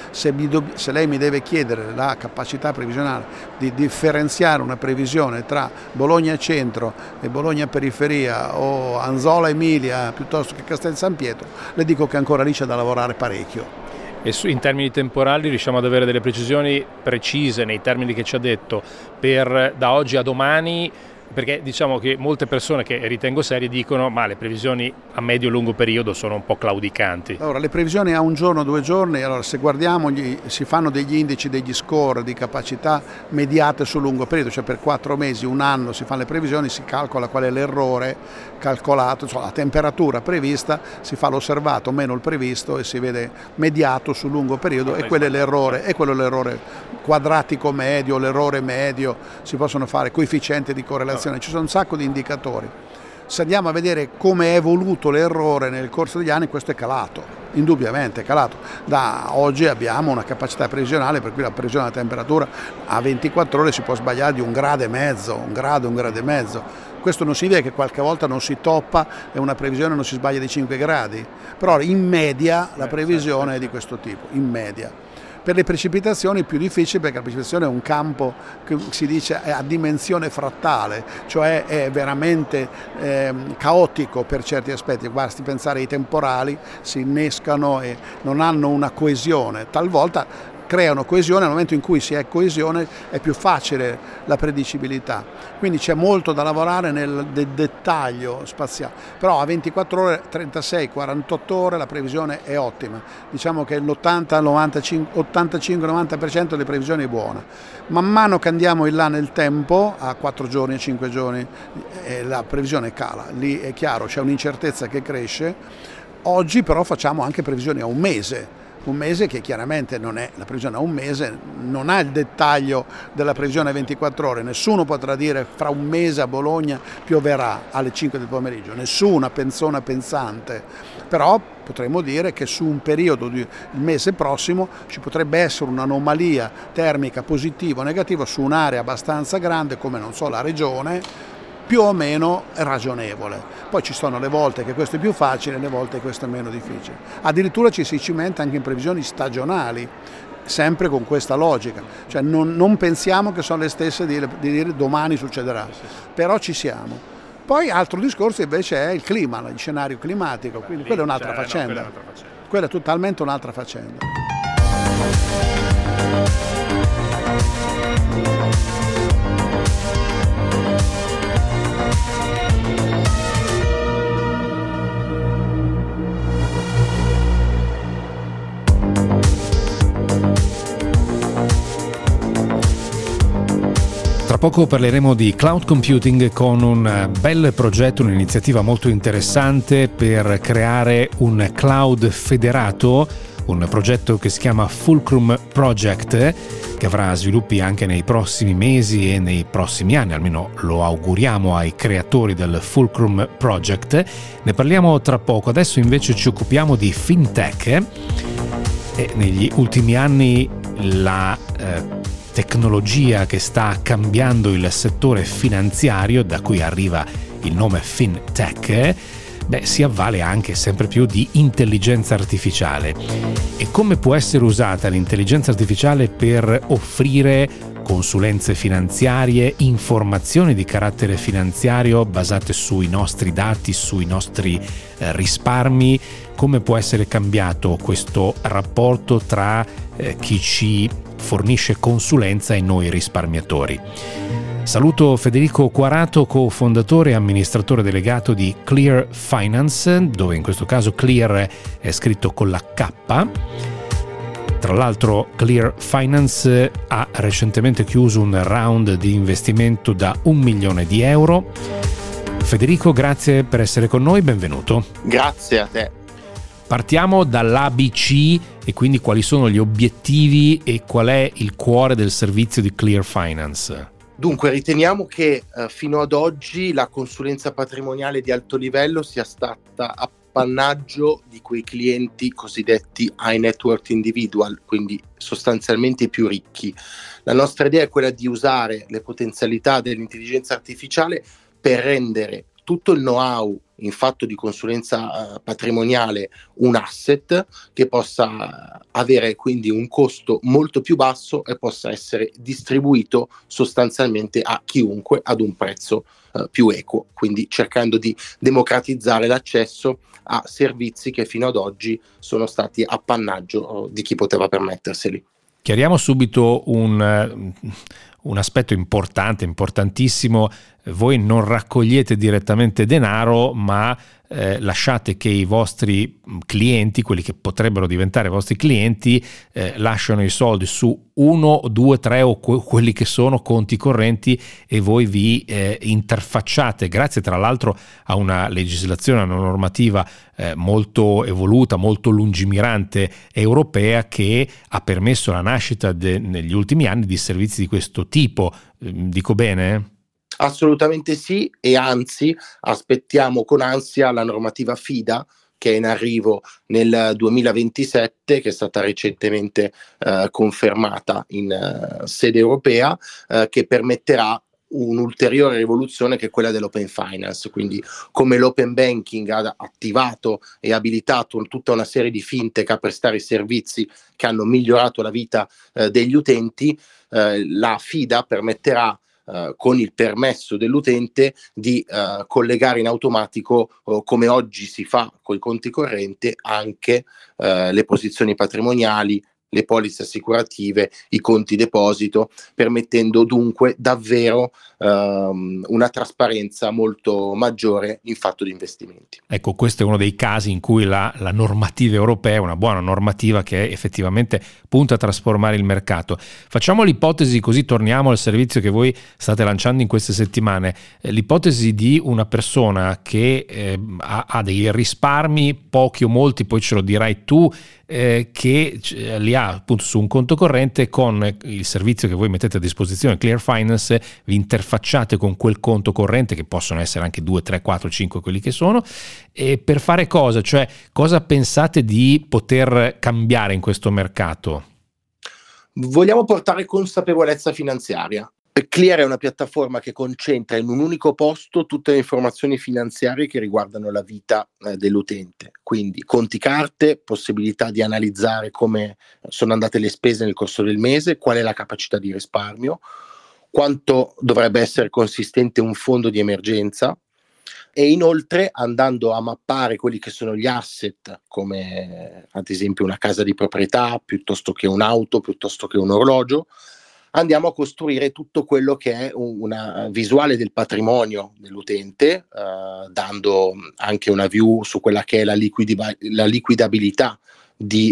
Se lei mi deve chiedere la capacità previsionale di differenziare una previsione tra Bologna Centro e Bologna Periferia o Anzola Emilia piuttosto che Castel San Pietro, le dico che ancora lì c'è da lavorare parecchio. E in termini temporali riusciamo ad avere delle precisioni precise nei termini che ci ha detto per da oggi a domani? Perché diciamo che molte persone che ritengo serie dicono ma le previsioni a medio-lungo periodo sono un po' claudicanti. Allora, le previsioni a 1 giorno, 2 giorni, allora se guardiamo si fanno degli indici, degli score di capacità mediate sul lungo periodo, cioè per 4 mesi, 1 anno si fanno le previsioni, si calcola qual è l'errore calcolato, cioè la temperatura prevista, si fa l'osservato meno il previsto e si vede mediato sul lungo periodo, e quello è l'errore quadratico medio, l'errore medio, si possono fare coefficienti di correlazione. Ci sono un sacco di indicatori. Se andiamo a vedere come è evoluto l'errore nel corso degli anni, questo è calato. indubbiamente è calato. Da oggi abbiamo una capacità previsionale per cui la previsione della temperatura a 24 ore si può sbagliare di 1,5 gradi, 1 grado e mezzo. Questo non significa che qualche volta non si toppa e una previsione non si sbaglia di 5 gradi, però in media la previsione è di questo tipo, in media. Per le precipitazioni è più difficile perché la precipitazione è un campo che si dice è a dimensione frattale, cioè è veramente caotico per certi aspetti. Basti pensare ai temporali, si innescano e non hanno una coesione, talvolta creano coesione. Nel momento in cui si è coesione è più facile la predicibilità, quindi c'è molto da lavorare nel dettaglio spaziale, però a 24 ore, 36, 48 ore la previsione è ottima, diciamo che l'85-90% delle previsioni è buona. Man mano che andiamo in là nel tempo, a 4 giorni, a 5 giorni, la previsione cala, lì è chiaro c'è un'incertezza che cresce. Oggi però facciamo anche previsioni a un mese che chiaramente non è la previsione a un mese, non ha il dettaglio della previsione a 24 ore, nessuno potrà dire fra un mese a Bologna pioverà alle 5 del pomeriggio, nessuna persona pensante, però potremmo dire che su un periodo il mese prossimo ci potrebbe essere un'anomalia termica positiva o negativa su un'area abbastanza grande come non so la regione, più o meno ragionevole. Poi ci sono le volte che questo è più facile, le volte che questo è meno difficile. Addirittura ci si cimenta anche in previsioni stagionali, sempre con questa logica. Cioè non pensiamo che sono le stesse di dire domani succederà, però ci siamo. Poi altro discorso invece è il clima, il scenario climatico, quindi quella è un'altra faccenda. Quella è totalmente un'altra faccenda. Tra poco parleremo di cloud computing con un bel progetto, un'iniziativa molto interessante per creare un cloud federato, un progetto che si chiama Fulcrum Project, che avrà sviluppi anche nei prossimi mesi e nei prossimi anni, almeno lo auguriamo ai creatori del Fulcrum Project. Ne parliamo tra poco. Adesso invece ci occupiamo di fintech e negli ultimi anni la tecnologia che sta cambiando il settore finanziario, da cui arriva il nome fintech, si avvale anche sempre più di intelligenza artificiale. E come può essere usata l'intelligenza artificiale per offrire consulenze finanziarie, informazioni di carattere finanziario basate sui nostri dati, sui nostri risparmi? Come può essere cambiato questo rapporto tra chi ci fornisce consulenza e noi risparmiatori? Saluto Federico Quarato, cofondatore e amministratore delegato di Clear Finance, dove in questo caso Clear è scritto con la K. Tra l'altro Clear Finance ha recentemente chiuso un round di investimento da €1 milione. Federico, grazie per essere con noi, benvenuto. Grazie a te. Partiamo dall'ABC e quindi quali sono gli obiettivi e qual è il cuore del servizio di Clear Finance. Dunque, riteniamo che fino ad oggi la consulenza patrimoniale di alto livello sia stata appannaggio di quei clienti cosiddetti high net worth individual, quindi sostanzialmente i più ricchi. La nostra idea è quella di usare le potenzialità dell'intelligenza artificiale per rendere tutto il know-how in fatto di consulenza patrimoniale un asset che possa avere quindi un costo molto più basso e possa essere distribuito sostanzialmente a chiunque ad un prezzo più equo, quindi cercando di democratizzare l'accesso a servizi che fino ad oggi sono stati appannaggio di chi poteva permetterseli. Chiariamo subito un aspetto importante, importantissimo. Voi non raccogliete direttamente denaro, ma lasciate che i vostri clienti, quelli che potrebbero diventare i vostri clienti, lasciano i soldi su 1, 2, 3 o quelli che sono conti correnti e voi vi interfacciate, grazie tra l'altro a una legislazione, a una normativa molto evoluta, molto lungimirante europea, che ha permesso la nascita negli ultimi anni di servizi di questo tipo. Dico bene? Assolutamente sì, e anzi aspettiamo con ansia la normativa FIDA che è in arrivo nel 2027, che è stata recentemente confermata in sede europea, che permetterà un'ulteriore rivoluzione, che è quella dell'open finance. Quindi, come l'open banking ha attivato e abilitato tutta una serie di fintech a prestare servizi che hanno migliorato la vita degli utenti, la FIDA permetterà, con il permesso dell'utente, di collegare in automatico, come oggi si fa con i conti correnti, anche le posizioni patrimoniali, le polizze assicurative, i conti deposito, permettendo dunque davvero una trasparenza molto maggiore in fatto di investimenti. Ecco, questo è uno dei casi in cui la normativa europea è una buona normativa che effettivamente punta a trasformare il mercato. Facciamo l'ipotesi, così torniamo al servizio che voi state lanciando in queste settimane, l'ipotesi di una persona che ha dei risparmi, pochi o molti, poi ce lo dirai tu, che li ha appunto su un conto corrente. Con il servizio che voi mettete a disposizione, Clear Finance, vi interfacciate con quel conto corrente, che possono essere anche 2, 3, 4, 5 quelli che sono, e per fare cosa? Cioè, cosa pensate di poter cambiare in questo mercato? Vogliamo portare consapevolezza finanziaria. Clear è una piattaforma che concentra in un unico posto tutte le informazioni finanziarie che riguardano la vita dell'utente, quindi conti carte, possibilità di analizzare come sono andate le spese nel corso del mese, qual è la capacità di risparmio, quanto dovrebbe essere consistente un fondo di emergenza, e inoltre, andando a mappare quelli che sono gli asset, come ad esempio una casa di proprietà, piuttosto che un'auto, piuttosto che un orologio, andiamo a costruire tutto quello che è una visuale del patrimonio dell'utente, dando anche una view su quella che è la liquidabilità di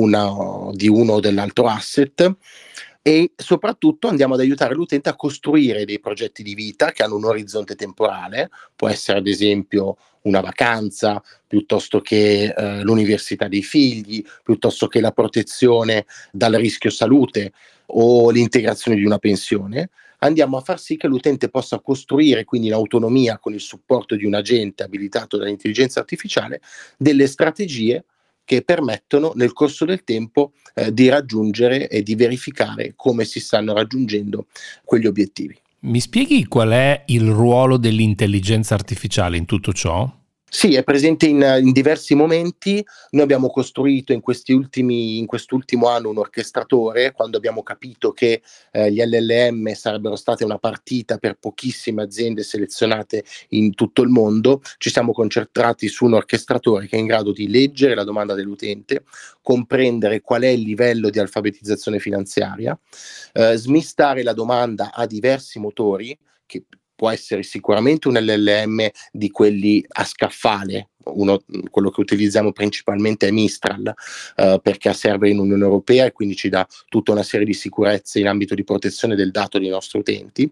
uno o dell'altro asset, e soprattutto andiamo ad aiutare l'utente a costruire dei progetti di vita che hanno un orizzonte temporale. Può essere ad esempio una vacanza, piuttosto che l'università dei figli, piuttosto che la protezione dal rischio salute o l'integrazione di una pensione. Andiamo a far sì che l'utente possa costruire, quindi in autonomia, con il supporto di un agente abilitato dall'intelligenza artificiale, delle strategie che permettono nel corso del tempo di raggiungere e di verificare come si stanno raggiungendo quegli obiettivi. Mi spieghi qual è il ruolo dell'intelligenza artificiale in tutto ciò? Sì, è presente in diversi momenti. Noi abbiamo costruito in quest'ultimo anno un orchestratore, quando abbiamo capito che gli LLM sarebbero state una partita per pochissime aziende selezionate in tutto il mondo. Ci siamo concentrati su un orchestratore che è in grado di leggere la domanda dell'utente, comprendere qual è il livello di alfabetizzazione finanziaria, smistare la domanda a diversi motori, che può essere sicuramente un LLM di quelli a scaffale. Quello che utilizziamo principalmente è Mistral, perché ha server in Unione Europea e quindi ci dà tutta una serie di sicurezze in ambito di protezione del dato dei nostri utenti,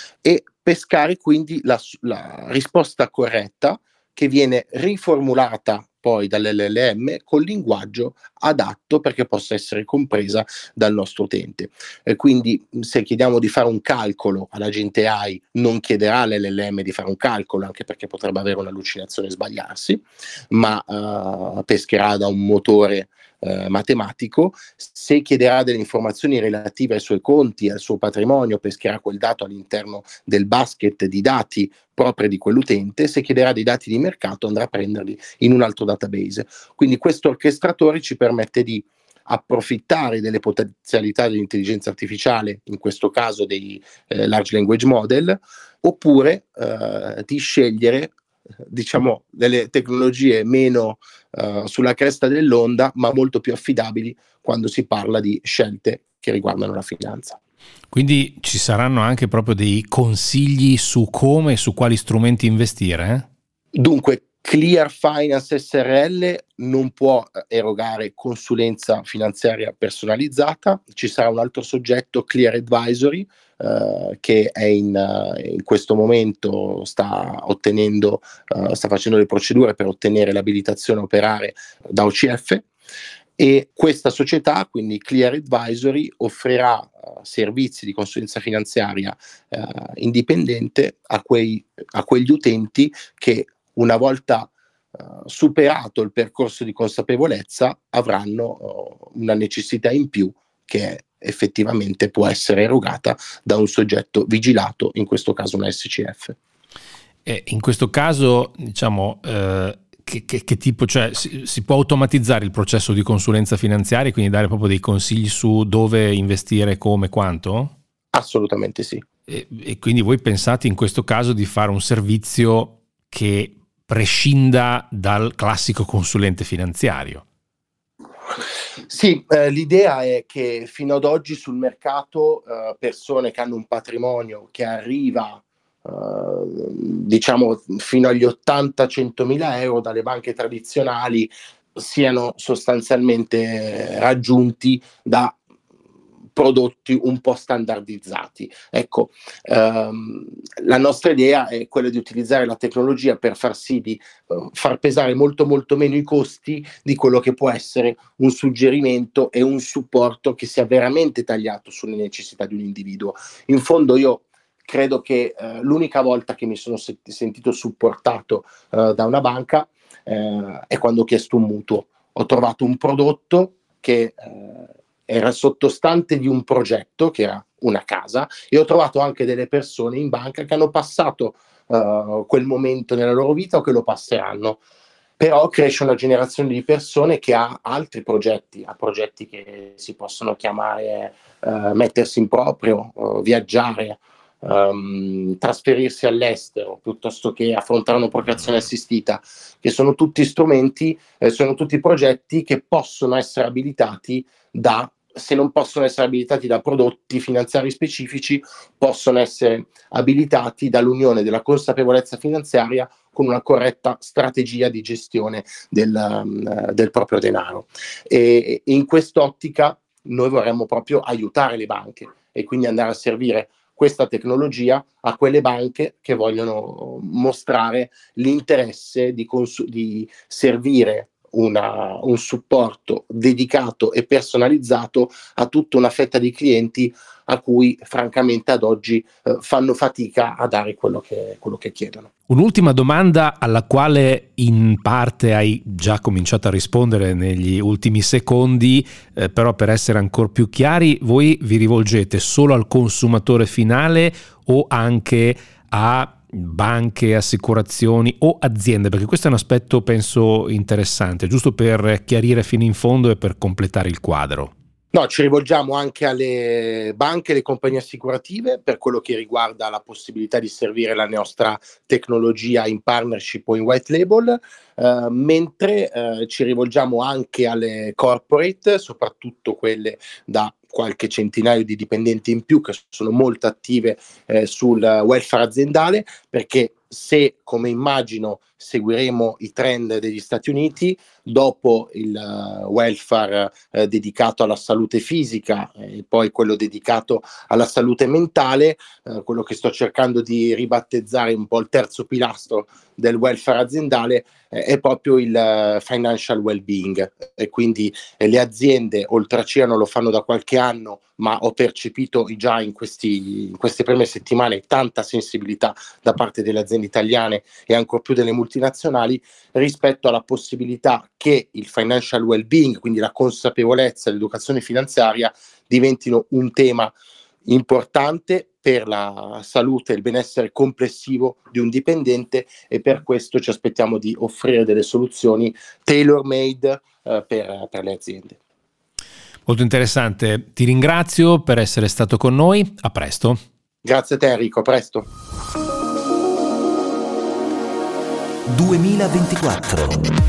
e pescare quindi la risposta corretta, che viene riformulata poi dall'LLM col linguaggio adatto perché possa essere compresa dal nostro utente. Quindi, se chiediamo di fare un calcolo all'agente AI, non chiederà all'LLM di fare un calcolo, anche perché potrebbe avere un'allucinazione e sbagliarsi, ma pescherà da un motore matematico. Se chiederà delle informazioni relative ai suoi conti, al suo patrimonio, pescherà quel dato all'interno del basket di dati propri di quell'utente. Se chiederà dei dati di mercato, andrà a prenderli in un altro database. Quindi questo orchestratore ci permette di approfittare delle potenzialità dell'intelligenza artificiale, in questo caso dei large language model, oppure di scegliere delle tecnologie meno sulla cresta dell'onda, ma molto più affidabili quando si parla di scelte che riguardano la finanza. Quindi ci saranno anche proprio dei consigli su come e su quali strumenti investire? Dunque, Clear Finance SRL non può erogare consulenza finanziaria personalizzata. Ci sarà un altro soggetto, Clear Advisory, che è in questo momento sta facendo le procedure per ottenere l'abilitazione a operare da OCF, e questa società, quindi Clear Advisory, offrirà servizi di consulenza finanziaria indipendente a quegli utenti che, una volta superato il percorso di consapevolezza, avranno una necessità in più che effettivamente può essere erogata da un soggetto vigilato, in questo caso una SCF. In questo caso, diciamo, che tipo, cioè si può automatizzare il processo di consulenza finanziaria, quindi dare proprio dei consigli su dove investire, come, quanto? Assolutamente sì. E quindi voi pensate in questo caso di fare un servizio che prescinda dal classico consulente finanziario? Sì, l'idea è che fino ad oggi sul mercato persone che hanno un patrimonio che arriva diciamo fino agli 80-100 mila euro dalle banche tradizionali siano sostanzialmente raggiunti da prodotti un po' standardizzati. Ecco, la nostra idea è quella di utilizzare la tecnologia per far sì di far pesare molto molto meno i costi di quello che può essere un suggerimento e un supporto che sia veramente tagliato sulle necessità di un individuo. In fondo io credo che l'unica volta che mi sono sentito supportato da una banca è quando ho chiesto un mutuo. Ho trovato un prodotto che era sottostante di un progetto che era una casa, e ho trovato anche delle persone in banca che hanno passato quel momento nella loro vita o che lo passeranno. Però cresce una generazione di persone che ha altri progetti, ha progetti che si possono chiamare mettersi in proprio, viaggiare, trasferirsi all'estero, piuttosto che affrontare una procreazione assistita, che sono tutti strumenti, sono tutti progetti che possono essere abilitati se non possono essere abilitati da prodotti finanziari specifici, possono essere abilitati dall'unione della consapevolezza finanziaria con una corretta strategia di gestione del proprio denaro. E in quest'ottica noi vorremmo proprio aiutare le banche e quindi andare a servire questa tecnologia a quelle banche che vogliono mostrare l'interesse di servire un supporto dedicato e personalizzato a tutta una fetta di clienti a cui francamente ad oggi fanno fatica a dare quello che chiedono. Un'ultima domanda alla quale in parte hai già cominciato a rispondere negli ultimi secondi, però per essere ancora più chiari, voi vi rivolgete solo al consumatore finale o anche a banche, assicurazioni o aziende? Perché questo è un aspetto penso interessante, giusto per chiarire fino in fondo e per completare il quadro. No, ci rivolgiamo anche alle banche e alle compagnie assicurative per quello che riguarda la possibilità di servire la nostra tecnologia in partnership o in white label, mentre ci rivolgiamo anche alle corporate, soprattutto quelle da qualche centinaio di dipendenti in più che sono molto attive sul welfare aziendale, perché se, come immagino, seguiremo i trend degli Stati Uniti, dopo il welfare dedicato alla salute fisica e poi quello dedicato alla salute mentale, quello che sto cercando di ribattezzare un po' il terzo pilastro del welfare aziendale è proprio il financial well-being, e quindi le aziende oltreoceano lo fanno da qualche anno, ma ho percepito già in queste prime settimane tanta sensibilità da parte delle aziende italiane e ancor più delle multinazionali rispetto alla possibilità che il financial well-being, quindi la consapevolezza e l'educazione finanziaria, diventino un tema importante per la salute e il benessere complessivo di un dipendente, e per questo ci aspettiamo di offrire delle soluzioni tailor-made per le aziende. Molto interessante, ti ringrazio per essere stato con noi, a presto. Grazie a te Enrico, a presto. 2024.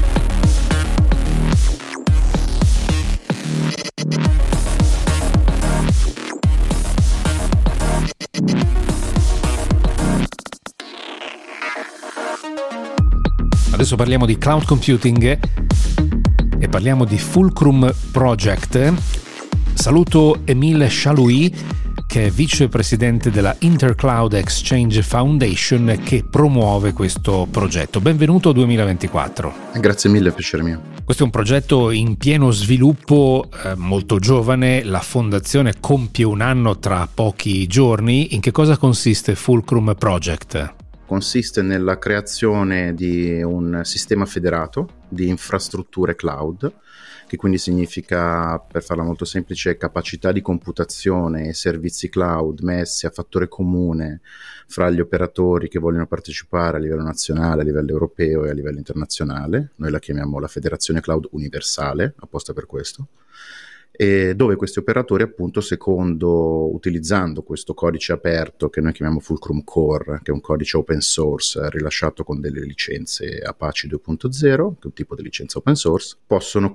Adesso parliamo di cloud computing e parliamo di Fulcrum Project. Saluto Émile Chalouis, che è vicepresidente della Intercloud Exchange Foundation, che promuove questo progetto. Benvenuto a 2024. Grazie mille, piacere mio. Questo è un progetto in pieno sviluppo, molto giovane. La fondazione compie un anno tra pochi giorni. In che cosa consiste Fulcrum Project? consiste nella creazione di un sistema federato di infrastrutture cloud, che quindi significa, per farla molto semplice, capacità di computazione e servizi cloud messi a fattore comune fra gli operatori che vogliono partecipare a livello nazionale, a livello europeo e a livello internazionale. Noi la chiamiamo la Federazione Cloud Universale, apposta per questo. E dove questi operatori, appunto, utilizzando questo codice aperto che noi chiamiamo Fulcrum Core, che è un codice open source rilasciato con delle licenze Apache 2.0, che è un tipo di licenza open source, possono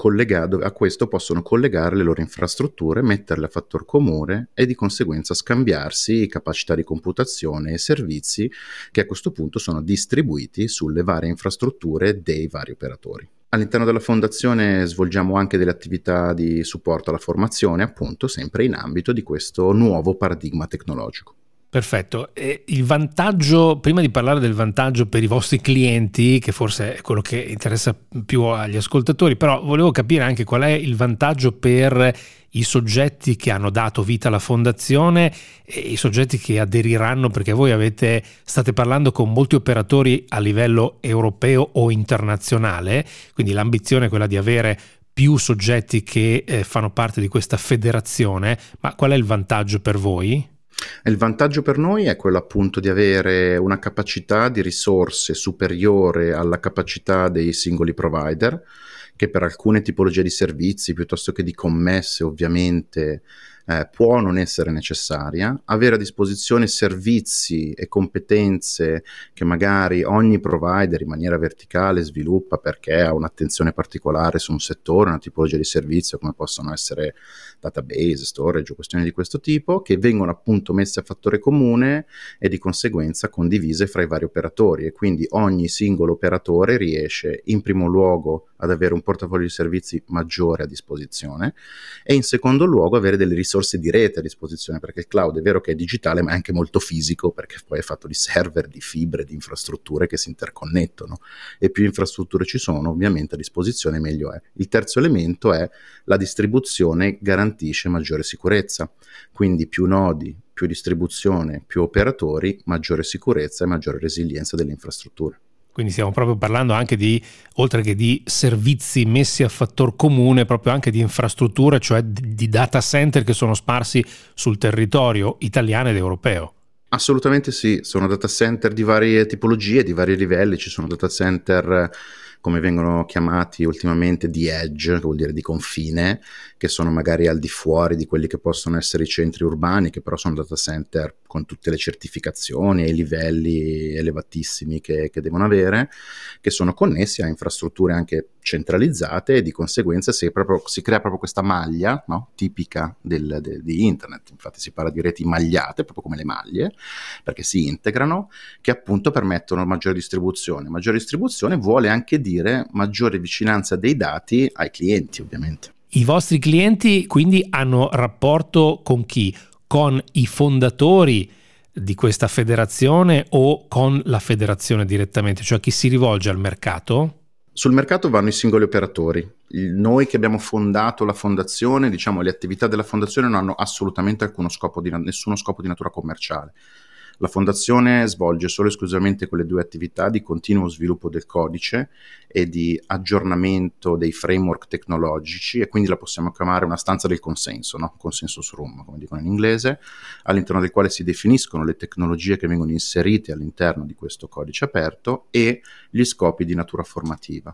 collegare le loro infrastrutture, metterle a fattor comune e di conseguenza scambiarsi capacità di computazione e servizi che a questo punto sono distribuiti sulle varie infrastrutture dei vari operatori. All'interno della fondazione svolgiamo anche delle attività di supporto alla formazione, appunto, sempre in ambito di questo nuovo paradigma tecnologico. Perfetto. E il vantaggio, prima di parlare del vantaggio per i vostri clienti, che forse è quello che interessa più agli ascoltatori, però volevo capire anche qual è il vantaggio per i soggetti che hanno dato vita alla fondazione e i soggetti che aderiranno, perché voi state parlando con molti operatori a livello europeo o internazionale, quindi l'ambizione è quella di avere più soggetti che fanno parte di questa federazione, ma qual è il vantaggio per voi? Il vantaggio per noi è quello, appunto, di avere una capacità di risorse superiore alla capacità dei singoli provider, che per alcune tipologie di servizi piuttosto che di commesse ovviamente può non essere necessaria, avere a disposizione servizi e competenze che magari ogni provider in maniera verticale sviluppa perché ha un'attenzione particolare su un settore, una tipologia di servizio, come possono essere database, storage o questioni di questo tipo, che vengono appunto messe a fattore comune e di conseguenza condivise fra i vari operatori, e quindi ogni singolo operatore riesce in primo luogo ad avere un portafoglio di servizi maggiore a disposizione e in secondo luogo avere delle risorse di rete a disposizione, perché il cloud è vero che è digitale ma è anche molto fisico, perché poi è fatto di server, di fibre, di infrastrutture che si interconnettono, e più infrastrutture ci sono ovviamente a disposizione meglio è. Il terzo elemento è la distribuzione, garantisce maggiore sicurezza, quindi più nodi, più distribuzione, più operatori, maggiore sicurezza e maggiore resilienza delle infrastrutture. Quindi stiamo proprio parlando anche di, oltre che di servizi messi a fattor comune, proprio anche di infrastrutture, cioè di data center che sono sparsi sul territorio italiano ed europeo. Assolutamente sì, sono data center di varie tipologie, di vari livelli. Ci sono data center, come vengono chiamati ultimamente, di edge, che vuol dire di confine, che sono magari al di fuori di quelli che possono essere i centri urbani, che però sono data center con tutte le certificazioni e i livelli elevatissimi che devono avere, che sono connessi a infrastrutture anche centralizzate, e di conseguenza si crea proprio questa maglia, no? Tipica di internet. Infatti si parla di reti magliate, proprio come le maglie, perché si integrano, che appunto permettono maggiore distribuzione. Maggiore distribuzione vuole anche dire maggiore vicinanza dei dati ai clienti, ovviamente. I vostri clienti quindi hanno rapporto con chi? Con i fondatori di questa federazione o con la federazione direttamente? Cioè chi si rivolge al mercato? Sul mercato vanno i singoli operatori. Noi che abbiamo fondato la fondazione, diciamo, le attività della fondazione non hanno assolutamente nessuno scopo di natura commerciale. La fondazione svolge solo e esclusivamente quelle due attività di continuo sviluppo del codice e di aggiornamento dei framework tecnologici, e quindi la possiamo chiamare una stanza del consenso, no? Consensus room, come dicono in inglese, all'interno del quale si definiscono le tecnologie che vengono inserite all'interno di questo codice aperto e gli scopi di natura formativa.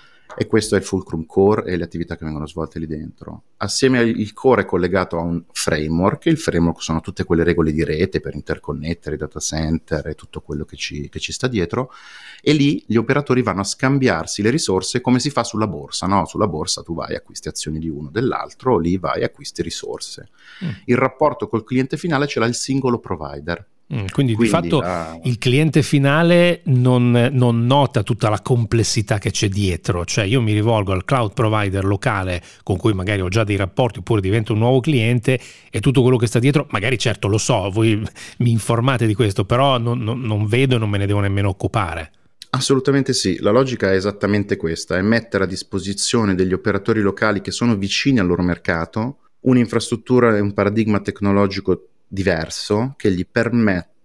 E questo è il Fulcrum Core e le attività che vengono svolte lì dentro. Assieme il core è collegato a un framework. Il framework sono tutte quelle regole di rete per interconnettere i data center e tutto quello che ci sta dietro, e lì gli operatori vanno a scambiarsi le risorse come si fa sulla borsa, no? Sulla borsa tu vai, acquisti azioni di uno dell'altro, lì vai, acquisti risorse. Il rapporto col cliente finale ce l'ha il singolo provider. Quindi di fatto il cliente finale non nota tutta la complessità che c'è dietro, cioè io mi rivolgo al cloud provider locale con cui magari ho già dei rapporti oppure divento un nuovo cliente, e tutto quello che sta dietro magari, certo, lo so, voi mi informate di questo, però non vedo e non me ne devo nemmeno occupare. Assolutamente sì, la logica è esattamente questa, è mettere a disposizione degli operatori locali che sono vicini al loro mercato un'infrastruttura e un paradigma tecnologico diverso che gli permette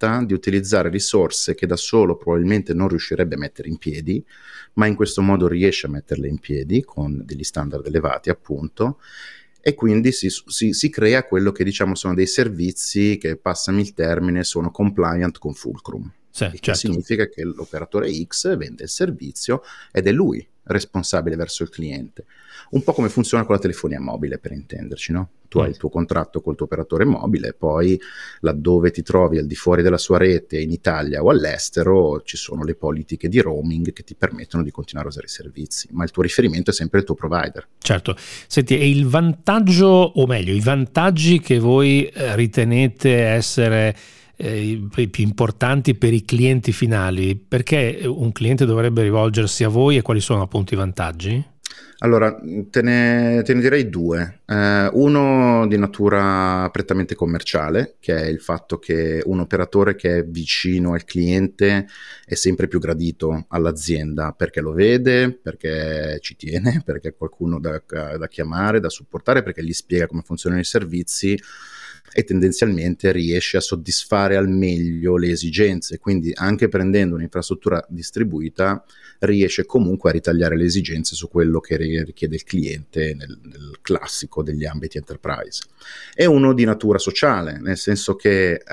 permetta di utilizzare risorse che da solo probabilmente non riuscirebbe a mettere in piedi, ma in questo modo riesce a metterle in piedi con degli standard elevati, appunto, e quindi si crea quello che diciamo sono dei servizi che, passami il termine, sono compliant con Fulcrum. Sì, che certo. Significa che l'operatore X vende il servizio ed è lui responsabile verso il cliente. Un po' come funziona con la telefonia mobile, per intenderci, no? Tu hai il tuo contratto col tuo operatore mobile, poi laddove ti trovi al di fuori della sua rete, in Italia o all'estero, ci sono le politiche di roaming che ti permettono di continuare a usare i servizi, ma il tuo riferimento è sempre il tuo provider. Certo. Senti, e il vantaggio, o meglio, i vantaggi che voi ritenete essere i più importanti per i clienti finali, perché un cliente dovrebbe rivolgersi a voi e quali sono appunto i vantaggi? Allora, te ne direi due. Uno di natura prettamente commerciale, che è il fatto che un operatore che è vicino al cliente è sempre più gradito all'azienda, perché lo vede, perché ci tiene, perché è qualcuno da chiamare, da supportare, perché gli spiega come funzionano i servizi e tendenzialmente riesce a soddisfare al meglio le esigenze. Quindi anche prendendo un'infrastruttura distribuita riesce comunque a ritagliare le esigenze su quello che richiede il cliente nel classico degli ambiti enterprise. È uno di natura sociale, nel senso che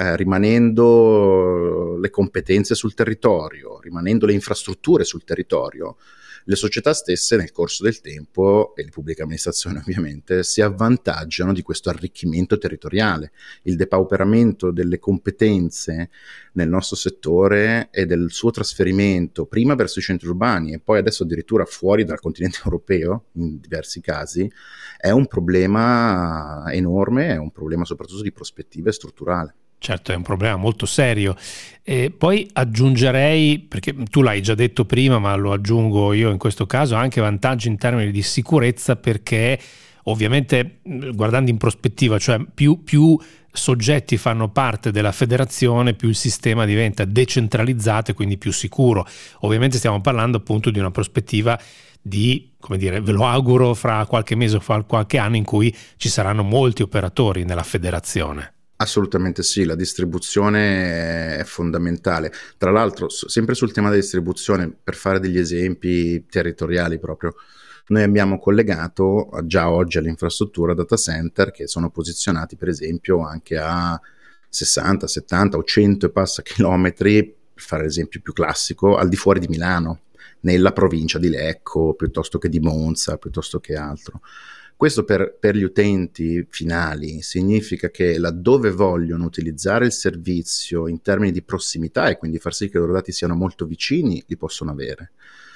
rimanendo le competenze sul territorio, rimanendo le infrastrutture sul territorio, le società stesse nel corso del tempo, e le pubbliche amministrazioni ovviamente, si avvantaggiano di questo arricchimento territoriale. Il depauperamento delle competenze nel nostro settore e del suo trasferimento prima verso i centri urbani e poi adesso addirittura fuori dal continente europeo, in diversi casi, è un problema enorme, è un problema soprattutto di prospettive strutturale. Certo, è un problema molto serio. E poi aggiungerei, perché tu l'hai già detto prima, ma lo aggiungo io in questo caso, anche vantaggi in termini di sicurezza, perché ovviamente guardando in prospettiva, cioè più soggetti fanno parte della federazione, più il sistema diventa decentralizzato e quindi più sicuro. Ovviamente stiamo parlando appunto di una prospettiva di, come dire, ve lo auguro fra qualche mese o fra qualche anno in cui ci saranno molti operatori nella federazione. Assolutamente sì, la distribuzione è fondamentale. Tra l'altro, sempre sul tema della distribuzione, per fare degli esempi territoriali proprio, noi abbiamo collegato già oggi all'infrastruttura data center che sono posizionati per esempio anche a 60, 70 o 100 e passa chilometri, per fare l'esempio più classico, al di fuori di Milano, nella provincia di Lecco, piuttosto che di Monza, piuttosto che altro. Questo per gli utenti finali significa che laddove vogliono utilizzare il servizio in termini di prossimità e quindi far sì che i loro dati siano molto vicini, li possono avere.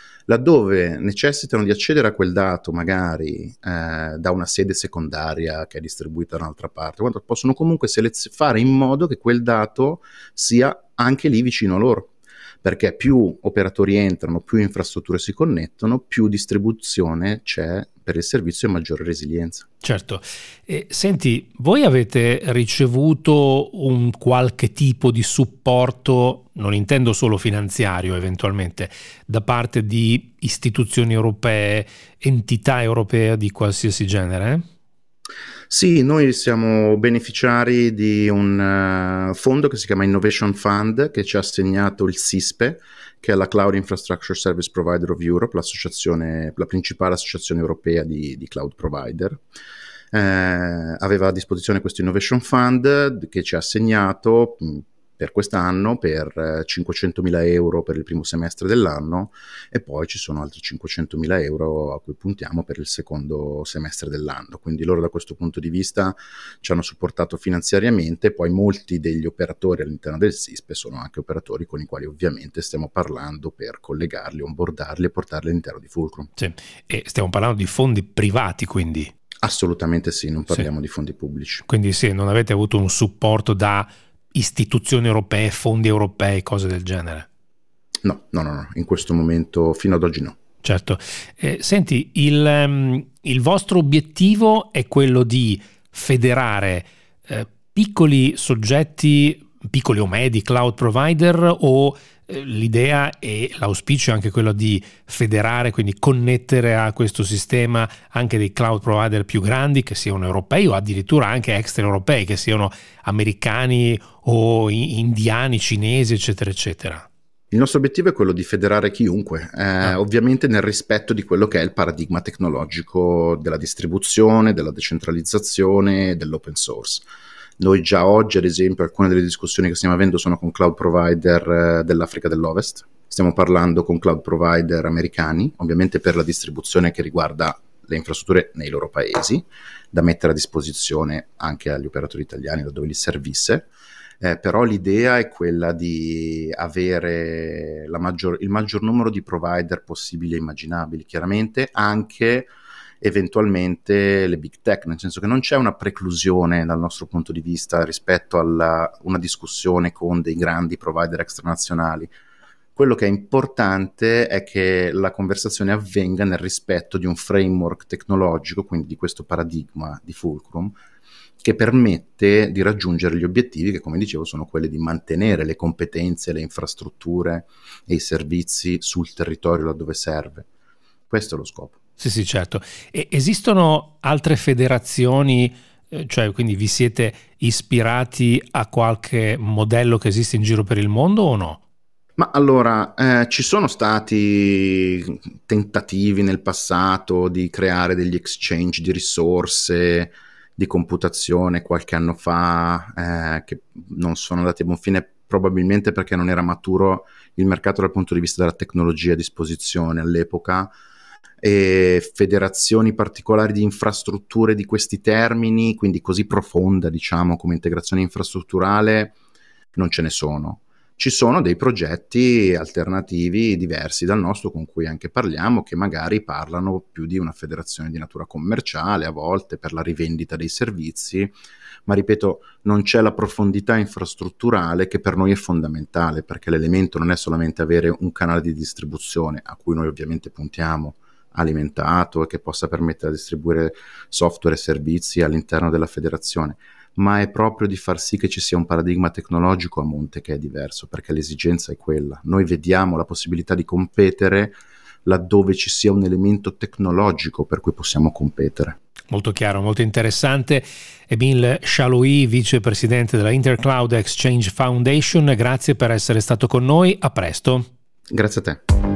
Laddove necessitano di accedere a quel dato magari da una sede secondaria che è distribuita da un'altra parte, possono comunque fare in modo che quel dato sia anche lì vicino a loro. Perché più operatori entrano, più infrastrutture si connettono, più distribuzione c'è per il servizio e maggiore resilienza. Certo. Senti, voi avete ricevuto un qualche tipo di supporto, non intendo solo finanziario eventualmente, da parte di istituzioni europee, entità europee di qualsiasi genere? Sì, noi siamo beneficiari di un fondo che si chiama Innovation Fund che ci ha assegnato il SISPE, che è la Cloud Infrastructure Service Provider of Europe, la principale associazione europea di cloud provider. Aveva a disposizione questo Innovation Fund che ci ha assegnato per quest'anno per 500.000 euro per il primo semestre dell'anno e poi ci sono altri 500.000 euro a cui puntiamo per il secondo semestre dell'anno. Quindi loro da questo punto di vista ci hanno supportato finanziariamente, poi molti degli operatori all'interno del SISPE sono anche operatori con i quali ovviamente stiamo parlando per collegarli, onboardarli e portarli all'interno di Fulcrum. Sì. E stiamo parlando di fondi privati quindi? Assolutamente sì, non parliamo di fondi pubblici. Quindi sì, non avete avuto un supporto da istituzioni europee, fondi europei, cose del genere? No, in questo momento fino ad oggi no. Certo. Senti, il vostro obiettivo è quello di federare piccoli soggetti piccoli o medi cloud provider, o l'idea e l'auspicio è anche quello di federare, quindi connettere a questo sistema anche dei cloud provider più grandi, che siano europei o addirittura anche extraeuropei, che siano americani o indiani, cinesi, eccetera, eccetera? Il nostro obiettivo è quello di federare chiunque, ovviamente nel rispetto di quello che è il paradigma tecnologico della distribuzione, della decentralizzazione e dell'open source. Noi già oggi, ad esempio, alcune delle discussioni che stiamo avendo sono con cloud provider dell'Africa dell'Ovest, stiamo parlando con cloud provider americani, ovviamente per la distribuzione che riguarda le infrastrutture nei loro paesi, da mettere a disposizione anche agli operatori italiani laddove li servisse. Però l'idea è quella di avere il maggior numero di provider possibili e immaginabili, chiaramente anche eventualmente le big tech, nel senso che non c'è una preclusione dal nostro punto di vista rispetto a una discussione con dei grandi provider extranazionali. Quello che è importante è che la conversazione avvenga nel rispetto di un framework tecnologico, quindi di questo paradigma di Fulcrum, che permette di raggiungere gli obiettivi che, come dicevo, sono quelli di mantenere le competenze, le infrastrutture e i servizi sul territorio laddove serve. Questo è lo scopo. Sì, certo. E esistono altre federazioni, cioè quindi vi siete ispirati a qualche modello che esiste in giro per il mondo o no? Ma allora, ci sono stati tentativi nel passato di creare degli exchange di risorse, di computazione qualche anno fa, che non sono andati a buon fine, probabilmente perché non era maturo il mercato dal punto di vista della tecnologia a disposizione all'epoca, e federazioni particolari di infrastrutture di questi termini, quindi così profonda, diciamo, come integrazione infrastrutturale, non ce ne sono. Ci sono dei progetti alternativi diversi dal nostro, con cui anche parliamo, che magari parlano più di una federazione di natura commerciale, a volte per la rivendita dei servizi, ma ripeto, non c'è la profondità infrastrutturale che per noi è fondamentale, perché l'elemento non è solamente avere un canale di distribuzione, a cui noi ovviamente puntiamo, alimentato e che possa permettere di distribuire software e servizi all'interno della federazione, ma è proprio di far sì che ci sia un paradigma tecnologico a monte che è diverso, perché l'esigenza è quella. Noi vediamo la possibilità di competere laddove ci sia un elemento tecnologico per cui possiamo competere. Molto chiaro, molto interessante. Émile Chaloui, vicepresidente della Intercloud Exchange Foundation, grazie per essere stato con noi, a presto. Grazie a te.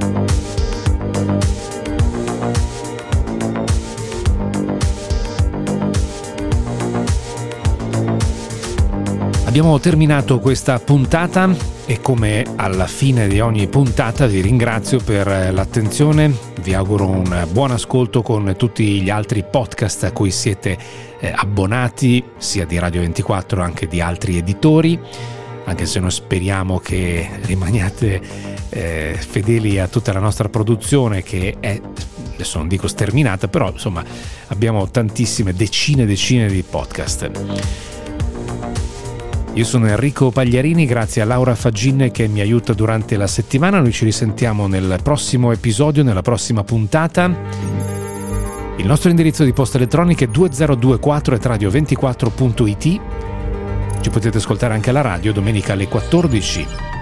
Abbiamo terminato questa puntata e, come alla fine di ogni puntata, vi ringrazio per l'attenzione, vi auguro un buon ascolto con tutti gli altri podcast a cui siete abbonati, sia di Radio 24 anche di altri editori, anche se noi speriamo che rimaniate fedeli a tutta la nostra produzione, che è, adesso non dico sterminata, però insomma abbiamo tantissime, decine di podcast. Io sono Enrico Pagliarini, grazie a Laura Faggin che mi aiuta durante la settimana. Noi ci risentiamo nel prossimo episodio, nella prossima puntata. Il nostro indirizzo di posta elettronica è 2024@radio24.it. Ci potete ascoltare anche alla radio domenica alle 14.